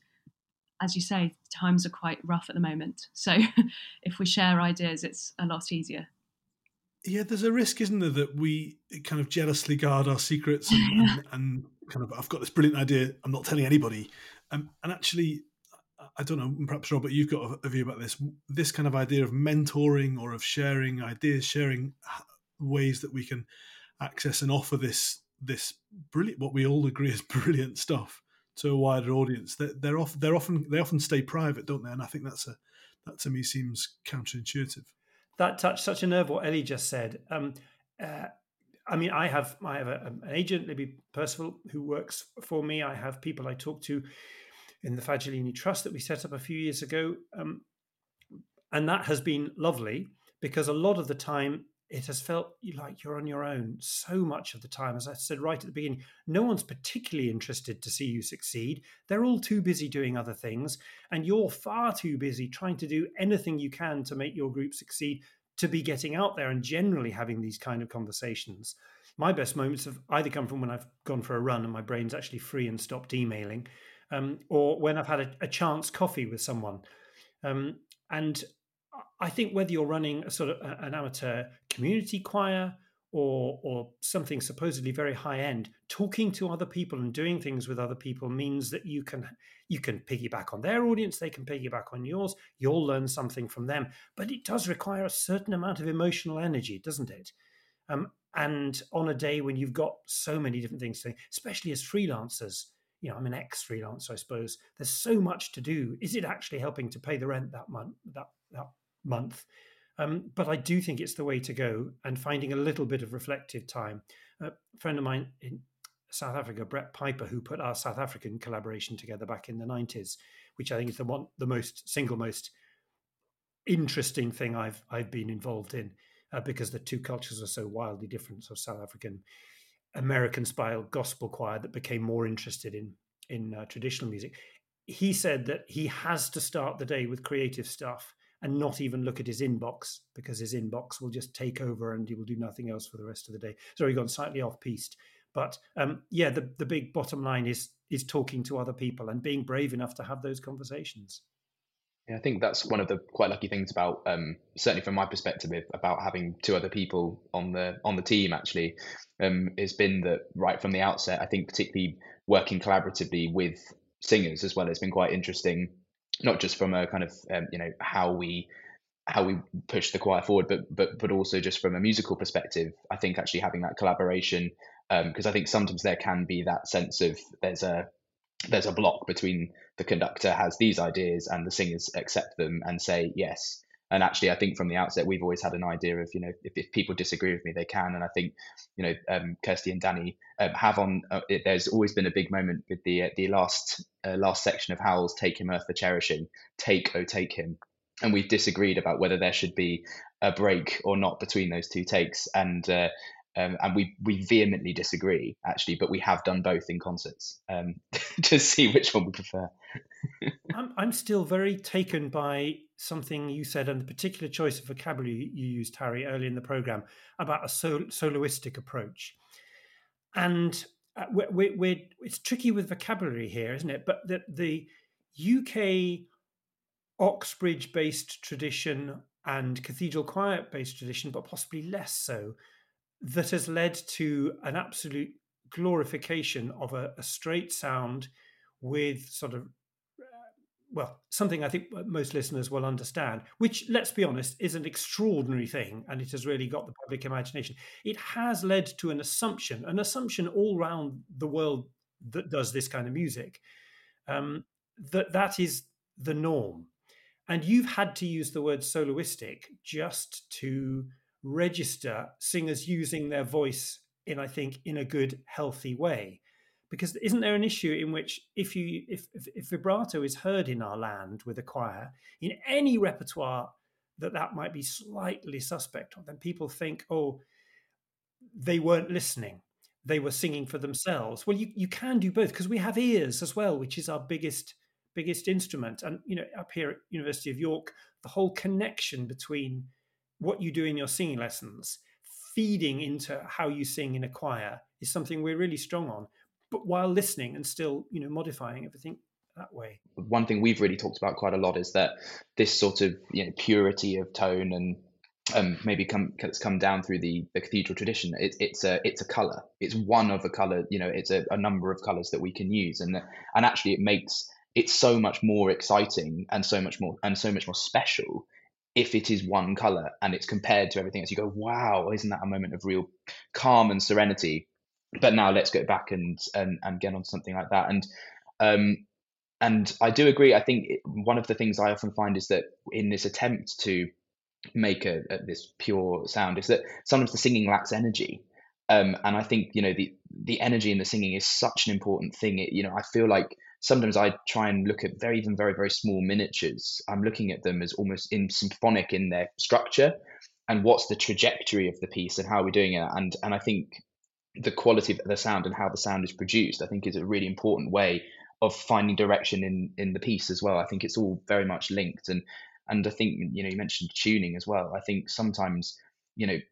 as you say, times are quite rough at the moment. So if we share ideas, it's a lot easier. Yeah, there's a risk, isn't there, that we kind of jealously guard our secrets and, Yeah. and, and kind of, I've got this brilliant idea, I'm not telling anybody. Um, and actually, I don't know, perhaps Robert, you've got a, a view about this, this kind of idea of mentoring or of sharing ideas, sharing ways that we can access and offer this this brilliant, what we all agree is brilliant stuff to a wider audience. They're, they're, off, they're often they often stay private, don't they? And I think that's a that to me seems counterintuitive. That touched such a nerve. What Ellie just said. Um, uh, I mean, I have I have a, an agent, Libby Percival, who works for me. I have people I talk to in the Fagiolini Trust that we set up a few years ago, um, and that has been lovely because a lot of the time it has felt like you're on your own so much of the time. As I said right at the beginning, no one's particularly interested to see you succeed. They're all too busy doing other things, and you're far too busy trying to do anything you can to make your group succeed, to be getting out there and generally having these kind of conversations. My best moments have either come from when I've gone for a run and my brain's actually free and stopped emailing, um, or when I've had a, a chance coffee with someone. Um, and I think whether you're running a sort of an amateur community choir or or something supposedly very high end, talking to other people and doing things with other people means that you can you can piggyback on their audience, they can piggyback on yours, you'll learn something from them. But it does require a certain amount of emotional energy, doesn't it? Um, and on a day when you've got so many different things to do, especially as freelancers, you know, I'm an ex-freelancer, I suppose. There's so much to do. Is it actually helping to pay the rent that month? That that month? Um, but I do think it's the way to go, and finding a little bit of reflective time. Uh, a friend of mine in South Africa, Brett Piper, who put our South African collaboration together back in the nineties, which I think is the one, the most single most interesting thing I've I've been involved in, uh, because the two cultures are so wildly different. So South African American-style gospel choir that became more interested in in uh, traditional music. He said that he has to start the day with creative stuff and not even look at his inbox, because his inbox will just take over and he will do nothing else for the rest of the day. Sorry, gone slightly off-piste. But um, yeah, the, the big bottom line is is talking to other people and being brave enough to have those conversations. Yeah, I think that's one of the quite lucky things about, um, certainly from my perspective, about having two other people on the on the team actually, um, has been that right from the outset, I think particularly working collaboratively with singers as well has been quite interesting, not just from a kind of um, you know how we how we push the choir forward, but but but also just from a musical perspective. I think actually having that collaboration, because um, I think sometimes there can be that sense of there's a there's a block between the conductor has these ideas and the singers accept them and say yes. And actually, I think from the outset, we've always had an idea of, you know, if, if people disagree with me, they can. And I think, you know, um, Kirsty and Danny um, have on, uh, it, there's always been a big moment with the uh, the last uh, last section of Howells, Take Him Earth for Cherishing, Take, oh, take him. And we've disagreed about whether there should be a break or not between those two takes. And uh, Um, and we we vehemently disagree, actually, but we have done both in concerts um, to see which one we prefer. I'm, I'm still very taken by something you said, and the particular choice of vocabulary you used, Harry, early in the programme, about a sol- soloistic approach. And uh, we're, we're, we're, it's tricky with vocabulary here, isn't it? But the, the U K Oxbridge-based tradition and cathedral choir-based tradition, but possibly less so, that has led to an absolute glorification of a, a straight sound with sort of, well, something I think most listeners will understand, which, let's be honest, is an extraordinary thing, and it has really got the public imagination. It has led to an assumption, an assumption all around the world that does this kind of music, um, that that is the norm. And you've had to use the word soloistic just to register singers using their voice in, I think, in a good, healthy way. Because isn't there an issue in which if you if, if, if vibrato is heard in our land with a choir, in any repertoire that that might be slightly suspect of, then people think, oh, they weren't listening. They were singing for themselves. Well, you, you can do both, because we have ears as well, which is our biggest biggest instrument. And, you know, up here at University of York, the whole connection between what you do in your singing lessons feeding into how you sing in a choir is something we're really strong on, but while listening and still, you know, modifying everything that way. One thing we've really talked about quite a lot is that this sort of, you know, purity of tone and um, maybe come it's come down through the, the cathedral tradition. It, it's a it's a color. It's one of a color. You know, it's a, a number of colors that we can use, and and actually it makes it so much more exciting and so much more and so much more special if it is one color and it's compared to everything else. You go, wow, isn't that a moment of real calm and serenity? But now let's go back and and, and get on something like that. And um, and I do agree. I think it, one of the things I often find is that in this attempt to make a, a this pure sound is that sometimes the singing lacks energy. Um, and I think, you know, the the energy in the singing is such an important thing. It, you know, I feel like sometimes I try and look at very, even very, very small miniatures. I'm looking at them as almost in symphonic in their structure, and what's the trajectory of the piece and how we're doing it. And and I think the quality of the sound and how the sound is produced, I think, is a really important way of finding direction in in the piece as well. I think it's all very much linked. And and I think, you know, you mentioned tuning as well. I think sometimes, you know,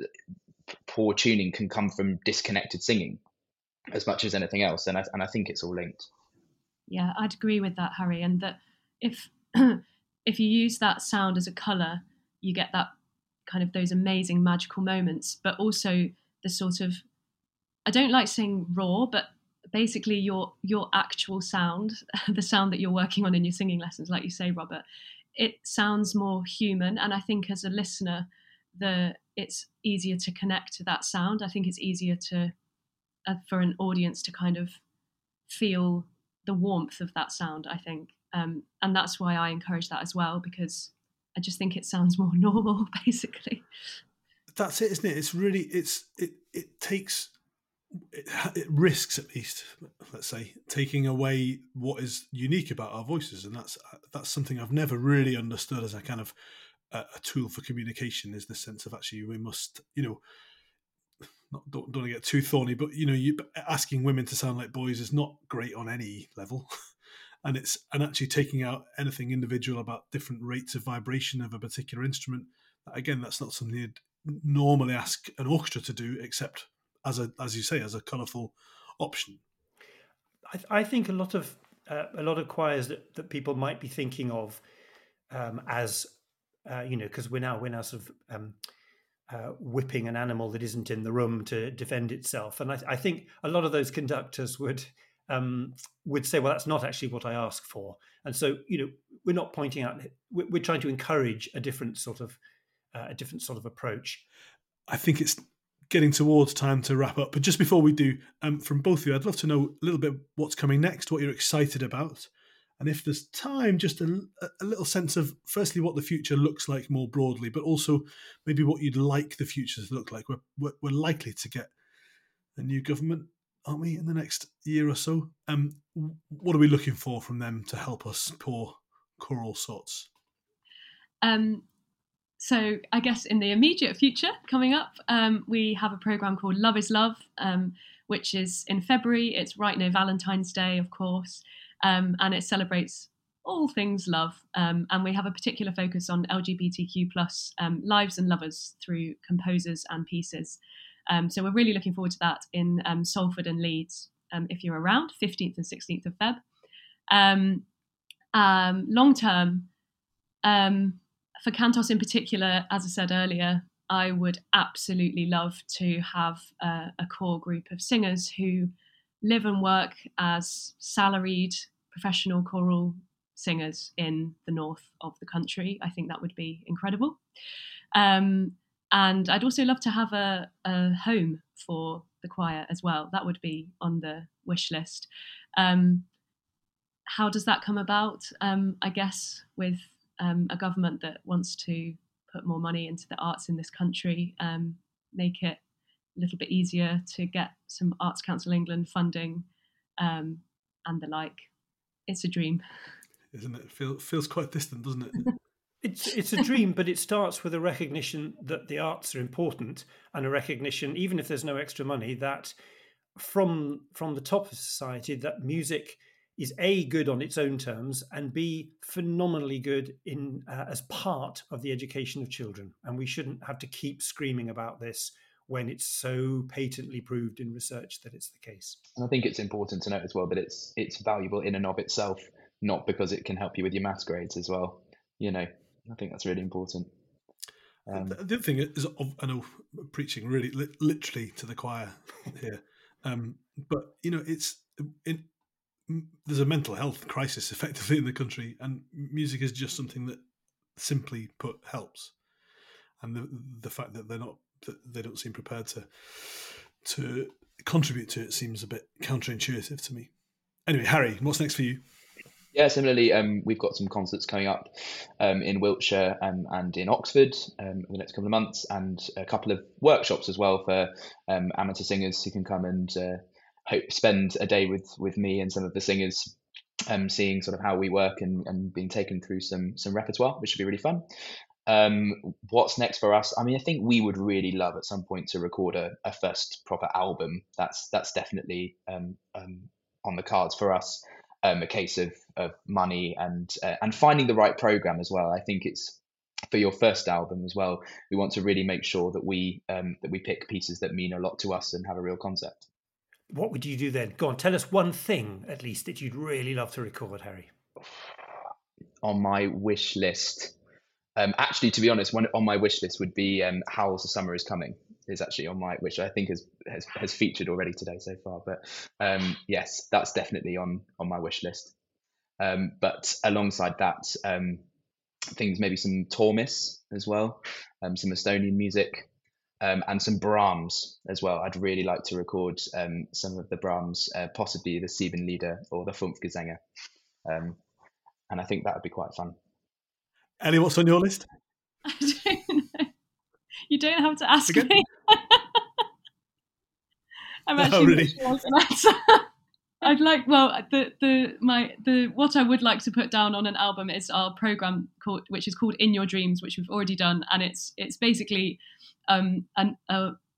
poor tuning can come from disconnected singing as much as anything else. And I, and I think it's all linked. Yeah, I'd agree with that, Harry. And that if if you use that sound as a colour, you get that kind of those amazing magical moments, but also the sort of, I don't like saying raw, but basically your your actual sound, the sound that you're working on in your singing lessons, like you say, Robert, it sounds more human. And I think as a listener, the it's easier to connect to that sound. I think it's easier to uh, for an audience to kind of feel the warmth of that sound, I think. Um, and that's why I encourage that as well, because I just think it sounds more normal, basically. That's it, isn't it? It's really, it's it it takes, it, it risks at least, let's say, taking away what is unique about our voices. And that's that's something I've never really understood as a kind of a, a tool for communication, is the sense of actually we must, you know, not don't, don't want to get too thorny, but you know, you asking women to sound like boys is not great on any level. And it's and actually taking out anything individual about different rates of vibration of a particular instrument. Again, that's not something you'd normally ask an orchestra to do, except as a as you say, as a colourful option. I, I think a lot of uh, a lot of choirs that, that people might be thinking of um, as uh, you know, because we're now we're now sort of um, uh, whipping an animal that isn't in the room to defend itself, and I, I think a lot of those conductors would. Um, would say, well, that's not actually what I asked for. And so, you know, we're not pointing out, we're, we're trying to encourage a different sort of, uh, a different sort of approach. I think it's getting towards time to wrap up. But just before we do, um, from both of you, I'd love to know a little bit what's coming next, what you're excited about. And if there's time, just a, a little sense of, firstly, what the future looks like more broadly, but also maybe what you'd like the future to look like. We're, we're, we're likely to get a new government, aren't we, in the next year or so? Um, what are we looking for from them to help us pour choral sorts? Um, so I guess in the immediate future coming up, um, we have a programme called Love is Love, um, which is in February. It's right near Valentine's Day, of course, um, and it celebrates all things love. Um, and we have a particular focus on L G B T Q plus um, lives and lovers through composers and pieces. Um, so we're really looking forward to that in um, Salford and Leeds, um, if you're around, fifteenth and sixteenth of Feb. Um, um, long term, um, for Cantos in particular, as I said earlier, I would absolutely love to have a, a core group of singers who live and work as salaried professional choral singers in the north of the country. I think that would be incredible. Um, And I'd also love to have a, a home for the choir as well. That would be on the wish list. Um, how does that come about? Um, I guess with um, a government that wants to put more money into the arts in this country, um, make it a little bit easier to get some Arts Council England funding um, and the like. It's a dream. Isn't it? Feel, feels quite distant, doesn't it? It's it's a dream, but it starts with a recognition that the arts are important, and a recognition, even if there's no extra money, that from from the top of society, that music is A, good on its own terms, and B, phenomenally good in uh, as part of the education of children. And we shouldn't have to keep screaming about this when it's so patently proved in research that it's the case. And I think it's important to note as well that it's it's valuable in and of itself, not because it can help you with your maths grades as well. You know, I think that's really important. Um, the other thing is, I know, preaching really li- literally to the choir here, um, but you know, it's it, there's a mental health crisis effectively in the country, and music is just something that, simply put, helps. And the the fact that they're not, that they don't seem prepared to to contribute to it seems a bit counterintuitive to me. Anyway, Harry, what's next for you? Yeah, similarly, um, we've got some concerts coming up um, in Wiltshire um, and in Oxford um, in the next couple of months, and a couple of workshops as well for um, amateur singers who can come and uh, hope spend a day with with me and some of the singers, um, seeing sort of how we work and, and being taken through some some repertoire, which should be really fun. Um, what's next for us? I mean, I think we would really love at some point to record a, a first proper album. That's that's definitely um, um, on the cards for us. Um, a case of, of money and uh, and finding the right program as well. I think it's for your first album as well. We want to really make sure that we um, that we pick pieces that mean a lot to us and have a real concept. What would you do then? Go on, tell us one thing at least that you'd really love to record, Harry. On my wish list, um, actually, to be honest, one on my wish list would be um, "Howls the Summer Is Coming." Is actually on my, which I think has, has has featured already today so far. But um, yes, that's definitely on on my wish list. Um, but alongside that, um, things maybe some Tormis as well, um, some Estonian music, um, and some Brahms as well. I'd really like to record um, some of the Brahms, uh, possibly the Siebenlieder or the Fünfgesänge, um, and I think that would be quite fun. Ellie, what's on your list? I don't know. You don't have to ask Again? me. I'm actually Oh, really? not sure what's an answer. I'd like, well, the the my the what I would like to put down on an album is our program called, which is called In Your Dreams, which we've already done, and it's it's basically um an, a,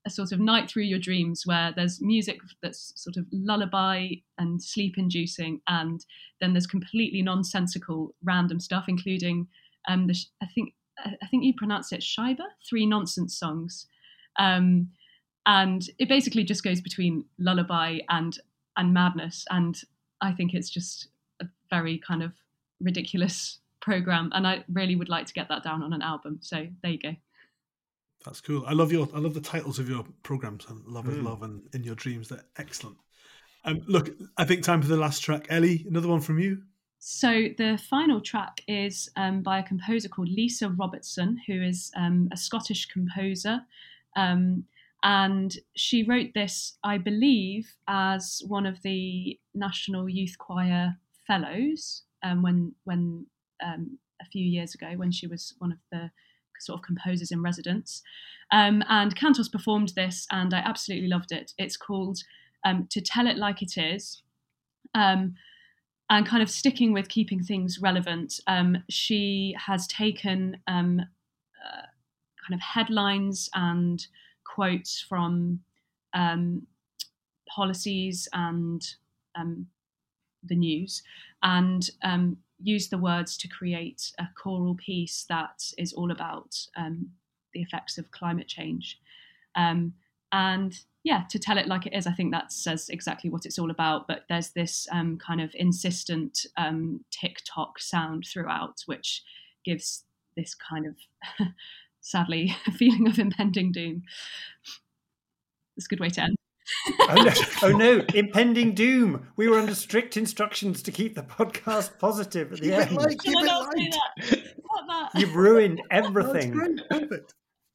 a sort of night through your dreams where there's music that's sort of lullaby and sleep inducing, and then there's completely nonsensical random stuff, including um, the, I think I think you pronounce it Scheibe, three nonsense songs, um, and it basically just goes between lullaby and and madness, and I think it's just a very kind of ridiculous program, and I really would like to get that down on an album. So there you go. That's cool. I love your I love the titles of your programs, and Love is Mm. Love and In Your Dreams. They're excellent. Um, look, I think time for the last track. Ellie, another one from you. So the final track is um, by a composer called Lisa Robertson, who is um, a Scottish composer. Um, and she wrote this, I believe, as one of the National Youth Choir Fellows um, when, when um, a few years ago, when she was one of the sort of composers in residence. Um, and Cantos performed this, and I absolutely loved it. It's called um, To Tell It Like It Is. Um, and kind of sticking with keeping things relevant, um, she has taken um, uh, kind of headlines and quotes from um, policies and um, the news, and um, used the words to create a choral piece that is all about um, the effects of climate change. Um, and yeah, to tell it like it is, I think that says exactly what it's all about. But there's this um, kind of insistent um, tick-tock sound throughout, which gives this kind of, sadly, feeling of impending doom. It's a good way to end. oh, no. oh no, impending doom. We were under strict instructions to keep the podcast positive at the Keep it end. light, keep Can I it not say light. that? Not that. You've ruined That's everything. great. Perfect.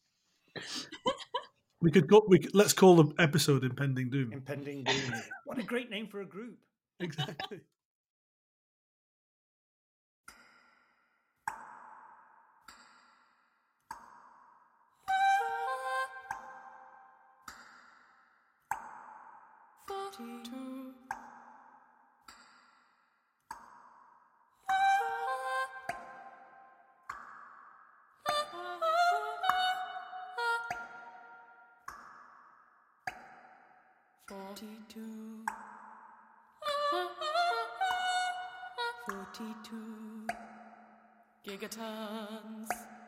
We could go. We could, let's call the episode "Impending Doom." Impending doom. What a great name for a group. Exactly. Forty-two. Forty-two gigatons.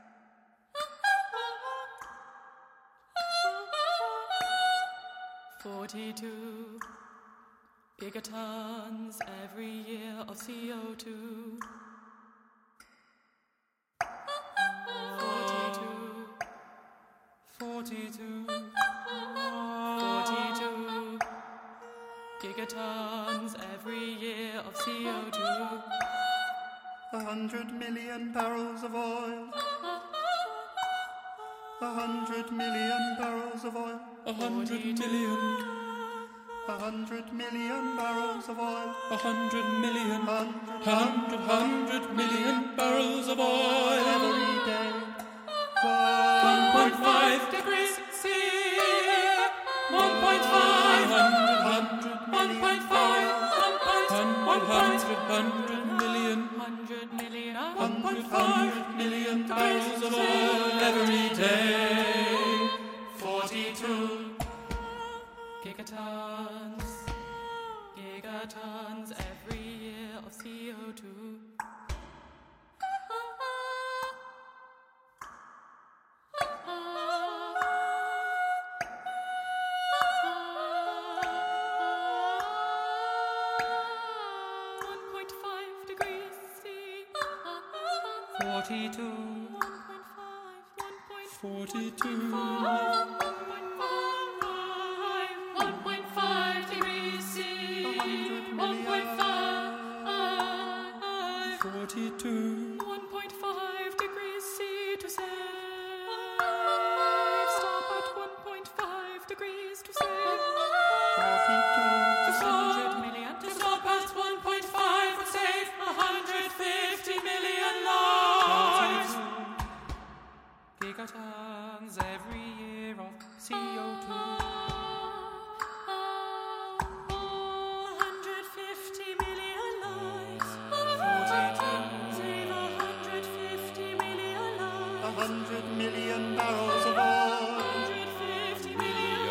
Forty-two gigatons every year of C O two. Forty-two. Forty-two. Forty-two gigatons every year of C O two. A hundred million barrels of oil. A hundred million barrels of oil. A hundred million. A hundred million barrels of oil. A hundred million. Hundred, hundred million barrels of oil. Every day. One point five degrees C. One point five. Hundred, one point five. One hundred, hundred million. Hundred million. One point five million barrels of oil every day. Forty-two gigatons. Gigatons every year of C O two. Forty-two. Forty-two. One point five degrees C. One point five. Forty-two. One point five degrees C to save. Stop at one point five degrees to save. Forty-two. To stop million. To stop at one point five would save a hundred fifty million lives. Gigatons every year of C O two. one hundred fifty million lives. Forty-two. Save one hundred fifty million lives. A hundred million barrels of oil. one hundred fifty million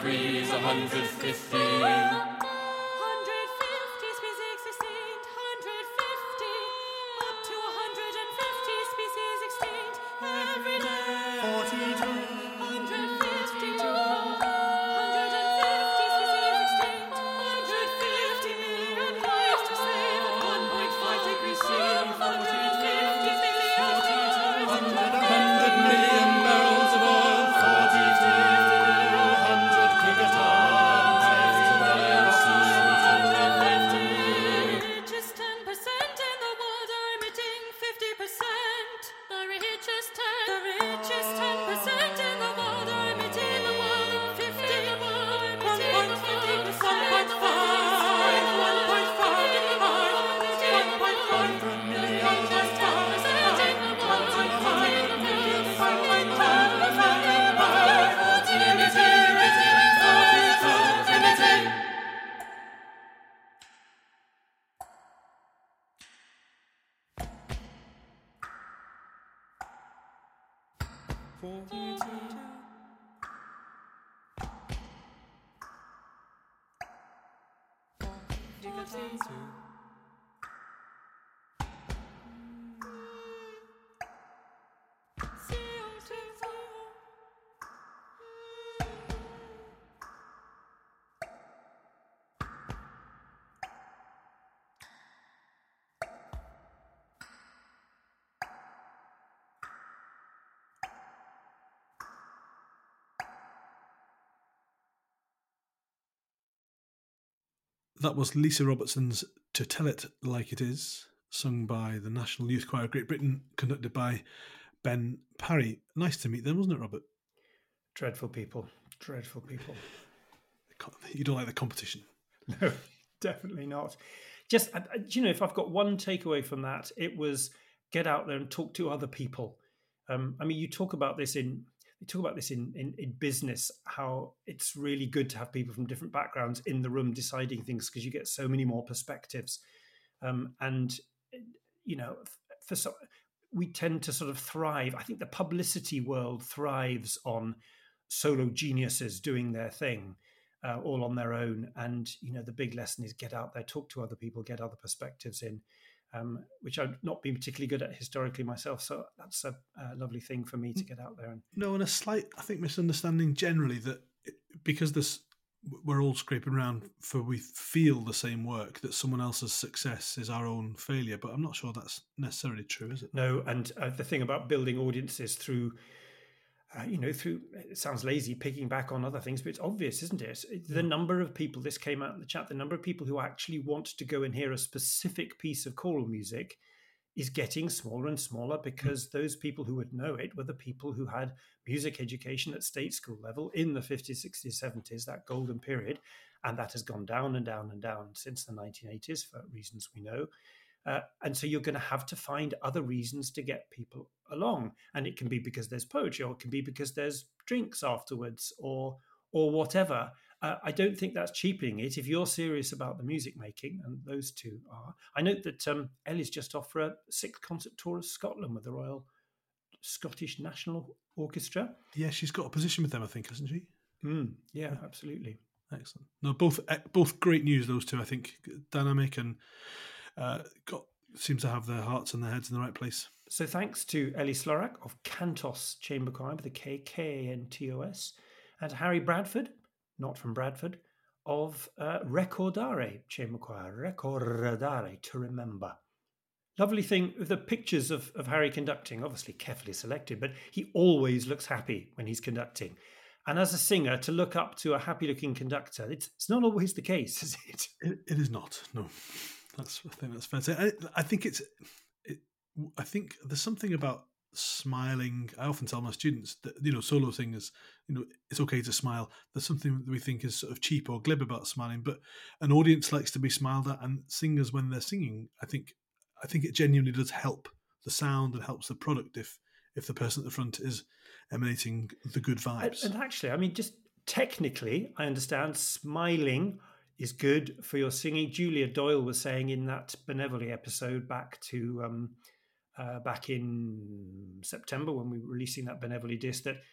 degrees, one hundred fifty. That was Lisa Robertson's To Tell It Like It Is, sung by the National Youth Choir of Great Britain, conducted by Ben Parry. Nice to meet them, wasn't it, Robert? Dreadful people. Dreadful people. You don't like the competition? No, definitely not. Just, you know, if I've got one takeaway from that, it was get out there and talk to other people. Um, I mean, you talk about this in... We talk about this in, in, in business, how it's really good to have people from different backgrounds in the room deciding things because you get so many more perspectives. Um, and, you know, for some, we tend to sort of thrive. I think the publicity world thrives on solo geniuses doing their thing, uh, all on their own. And, you know, the big lesson is get out there, talk to other people, get other perspectives in. Um, which I've not been particularly good at historically myself. So that's a, a lovely thing for me to get out there. And no, and a slight, I think, misunderstanding generally that it, because this, we're all scraping around for we feel the same work, that someone else's success is our own failure. But I'm not sure that's necessarily true, is it? No, and uh, the thing about building audiences through, uh, you know, through, it sounds lazy, picking back on other things, but it's obvious, isn't it? The number of people, this came out in the chat, the number of people who actually want to go and hear a specific piece of choral music is getting smaller and smaller because those people who would know it were the people who had music education at state school level in the fifties, sixties, seventies, that golden period. And that has gone down and down and down since the nineteen eighties for reasons we know. Uh, and so you're going to have to find other reasons to get people along. And it can be because there's poetry, or it can be because there's drinks afterwards, or or whatever. Uh, I don't think that's cheapening it. If you're serious about the music making, and those two are. I note that um, Ellie's just off for a sixth concert tour of Scotland with the Royal Scottish National Orchestra. Yeah, she's got a position with them, I think, hasn't she? Mm, yeah, yeah, absolutely. Excellent. No, both both great news, those two, I think. Dynamic and uh, got seem to have their hearts and their heads in the right place. So thanks to Ellie Slorak of Kantos Chamber Choir with a K, K A N T O S, and Harry Bradford, not from Bradford, of uh, Recordare Chamber Choir. Recordare, to remember. Lovely thing, the pictures of, of Harry conducting, obviously carefully selected, but he always looks happy when he's conducting. And as a singer, to look up to a happy-looking conductor, it's it's not always the case, is it? It, it is not. No, that's I think that's fair to say. I, I think it's. It, I think there's something about smiling. I often tell my students that, you know, solo singers, you know, it's okay to smile. There's something that we think is sort of cheap or glib about smiling, but an audience likes to be smiled at, and singers, when they're singing, I think, I think it genuinely does help the sound and helps the product if if the person at the front is emanating the good vibes. And, and actually, I mean, just technically, I understand smiling is good for your singing. Julia Doyle was saying in that Benevoli episode back to um, uh, back in September when we were releasing that Benevoli disc that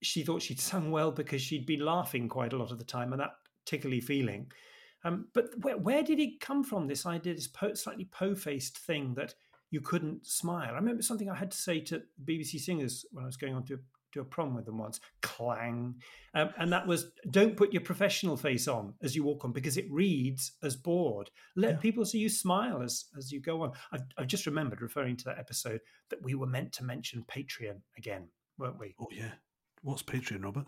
she thought she'd sung well because she'd been laughing quite a lot of the time and that tickly feeling. Um, but where, where did it come from, this idea, this po- slightly po-faced thing that you couldn't smile? I remember something I had to say to B B C Singers when I was going on to do a prom with them once, clang. Um, and that was, don't put your professional face on as you walk on because it reads as bored. Let yeah. people see you smile as, as you go on. I've, I've just remembered, referring to that episode, that we were meant to mention Patreon again, weren't we? Oh, yeah. What's Patreon, Robert?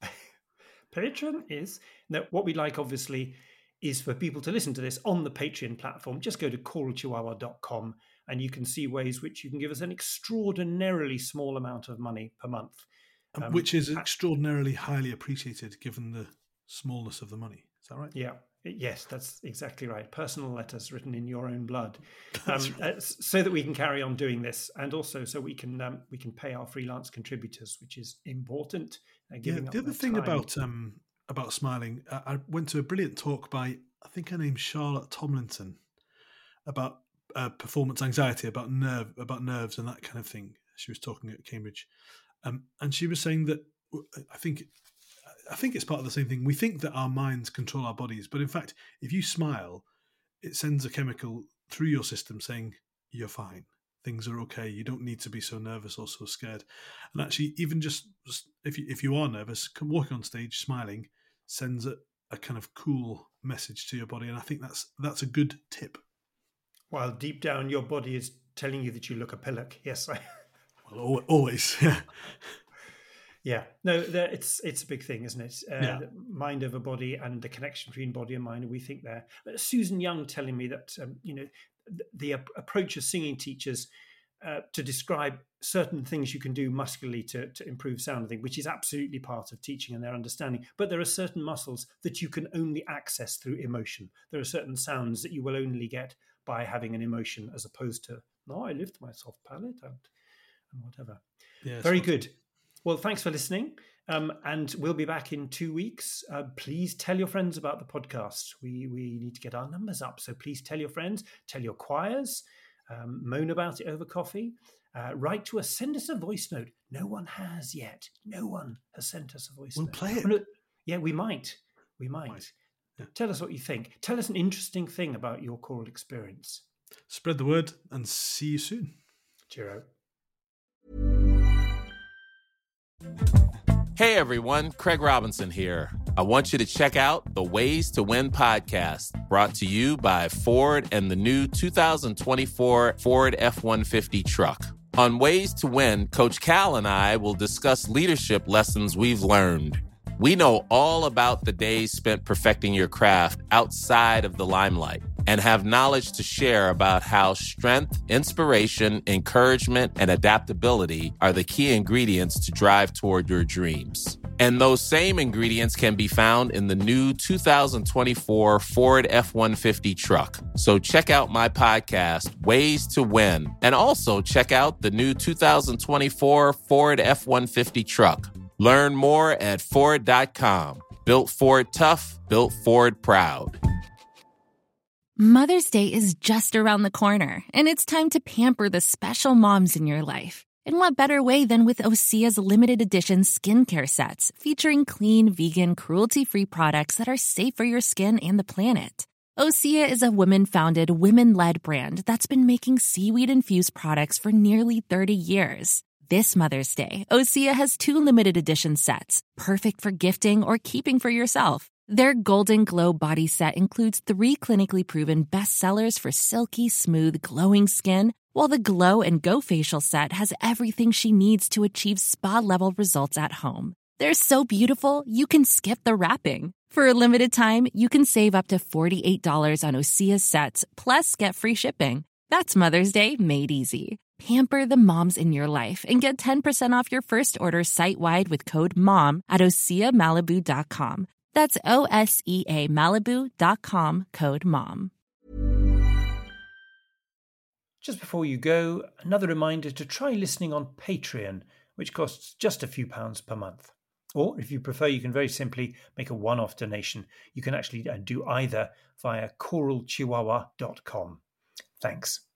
Patreon is, now what we'd like, obviously, is for people to listen to this on the Patreon platform. Just go to choral chihuahua dot com and you can see ways which you can give us an extraordinarily small amount of money per month. Um, which is extraordinarily highly appreciated given the smallness of the money. Is that right? Yeah. Yes, that's exactly right. Personal letters written in your own blood, um, right. uh, so that we can carry on doing this, and also so we can um, we can pay our freelance contributors, which is important. Uh, giving yeah. up The other thing time. about um, about smiling, I, I went to a brilliant talk by, I think her name's Charlotte Tomlinson, about uh, performance anxiety, about nerve, about nerves, and that kind of thing. She was talking at Cambridge. Um, and she was saying that I think I think it's part of the same thing. We think that our minds control our bodies, but in fact, if you smile, it sends a chemical through your system saying you're fine, things are okay. You don't need to be so nervous or so scared. And actually, even just if you if you are nervous, walking on stage smiling sends a, a kind of cool message to your body. And I think that's that's a good tip. While deep down, your body is telling you that you look a pillock. Yes, I. Well, always, yeah. Yeah, no, it's it's a big thing, isn't it? Uh, yeah. Mind over body and the connection between body and mind. We think there. Susan Young telling me that um, you know the, the approach of singing teachers uh, to describe certain things you can do muscularly to to improve sound, I think, which is absolutely part of teaching and their understanding. But there are certain muscles that you can only access through emotion. There are certain sounds that you will only get by having an emotion, as opposed to no, I lift my soft palate and. Whatever. Yeah, very good. Well, thanks for listening. Um, and we'll be back in two weeks. Uh, please tell your friends about the podcast. We we need to get our numbers up. So please tell your friends, tell your choirs, um, moan about it over coffee. Uh, write to us, send us a voice note. No one has yet. No one has sent us a voice we'll note. We'll play it. Well, yeah, we might. We might. might. Yeah. Tell us what you think. Tell us an interesting thing about your choral experience. Spread the word and see you soon. Cheerio. Hey everyone, Craig Robinson here. I want you to check out the Ways to Win podcast, brought to you by Ford and the new two thousand twenty-four Ford F one fifty truck. On Ways to Win, Coach Cal and I will discuss leadership lessons we've learned. We know all about the days spent perfecting your craft outside of the limelight and have knowledge to share about how strength, inspiration, encouragement, and adaptability are the key ingredients to drive toward your dreams. And those same ingredients can be found in the new two thousand twenty-four Ford F one fifty truck. So check out my podcast, Ways to Win, and also check out the new two thousand twenty-four Ford F one fifty truck. Learn more at Ford dot com. Built Ford tough, built Ford proud. Mother's Day is just around the corner, and it's time to pamper the special moms in your life. And what better way than with Osea's limited edition skincare sets, featuring clean, vegan, cruelty-free products that are safe for your skin and the planet. Osea is a women-founded, women-led brand that's been making seaweed-infused products for nearly thirty years. This Mother's Day, Osea has two limited edition sets, perfect for gifting or keeping for yourself. Their Golden Glow body set includes three clinically proven bestsellers for silky, smooth, glowing skin, while the Glow and Go facial set has everything she needs to achieve spa-level results at home. They're so beautiful, you can skip the wrapping. For a limited time, you can save up to forty-eight dollars on Osea sets, plus get free shipping. That's Mother's Day made easy. Pamper the moms in your life and get ten percent off your first order site-wide with code MOM at osea malibu dot com. That's O S E A Malibu dot com, code MOM. Just before you go, another reminder to try listening on Patreon, which costs just a few pounds per month. Or, if you prefer, you can very simply make a one-off donation. You can actually do either via choral chihuahua dot com. Thanks.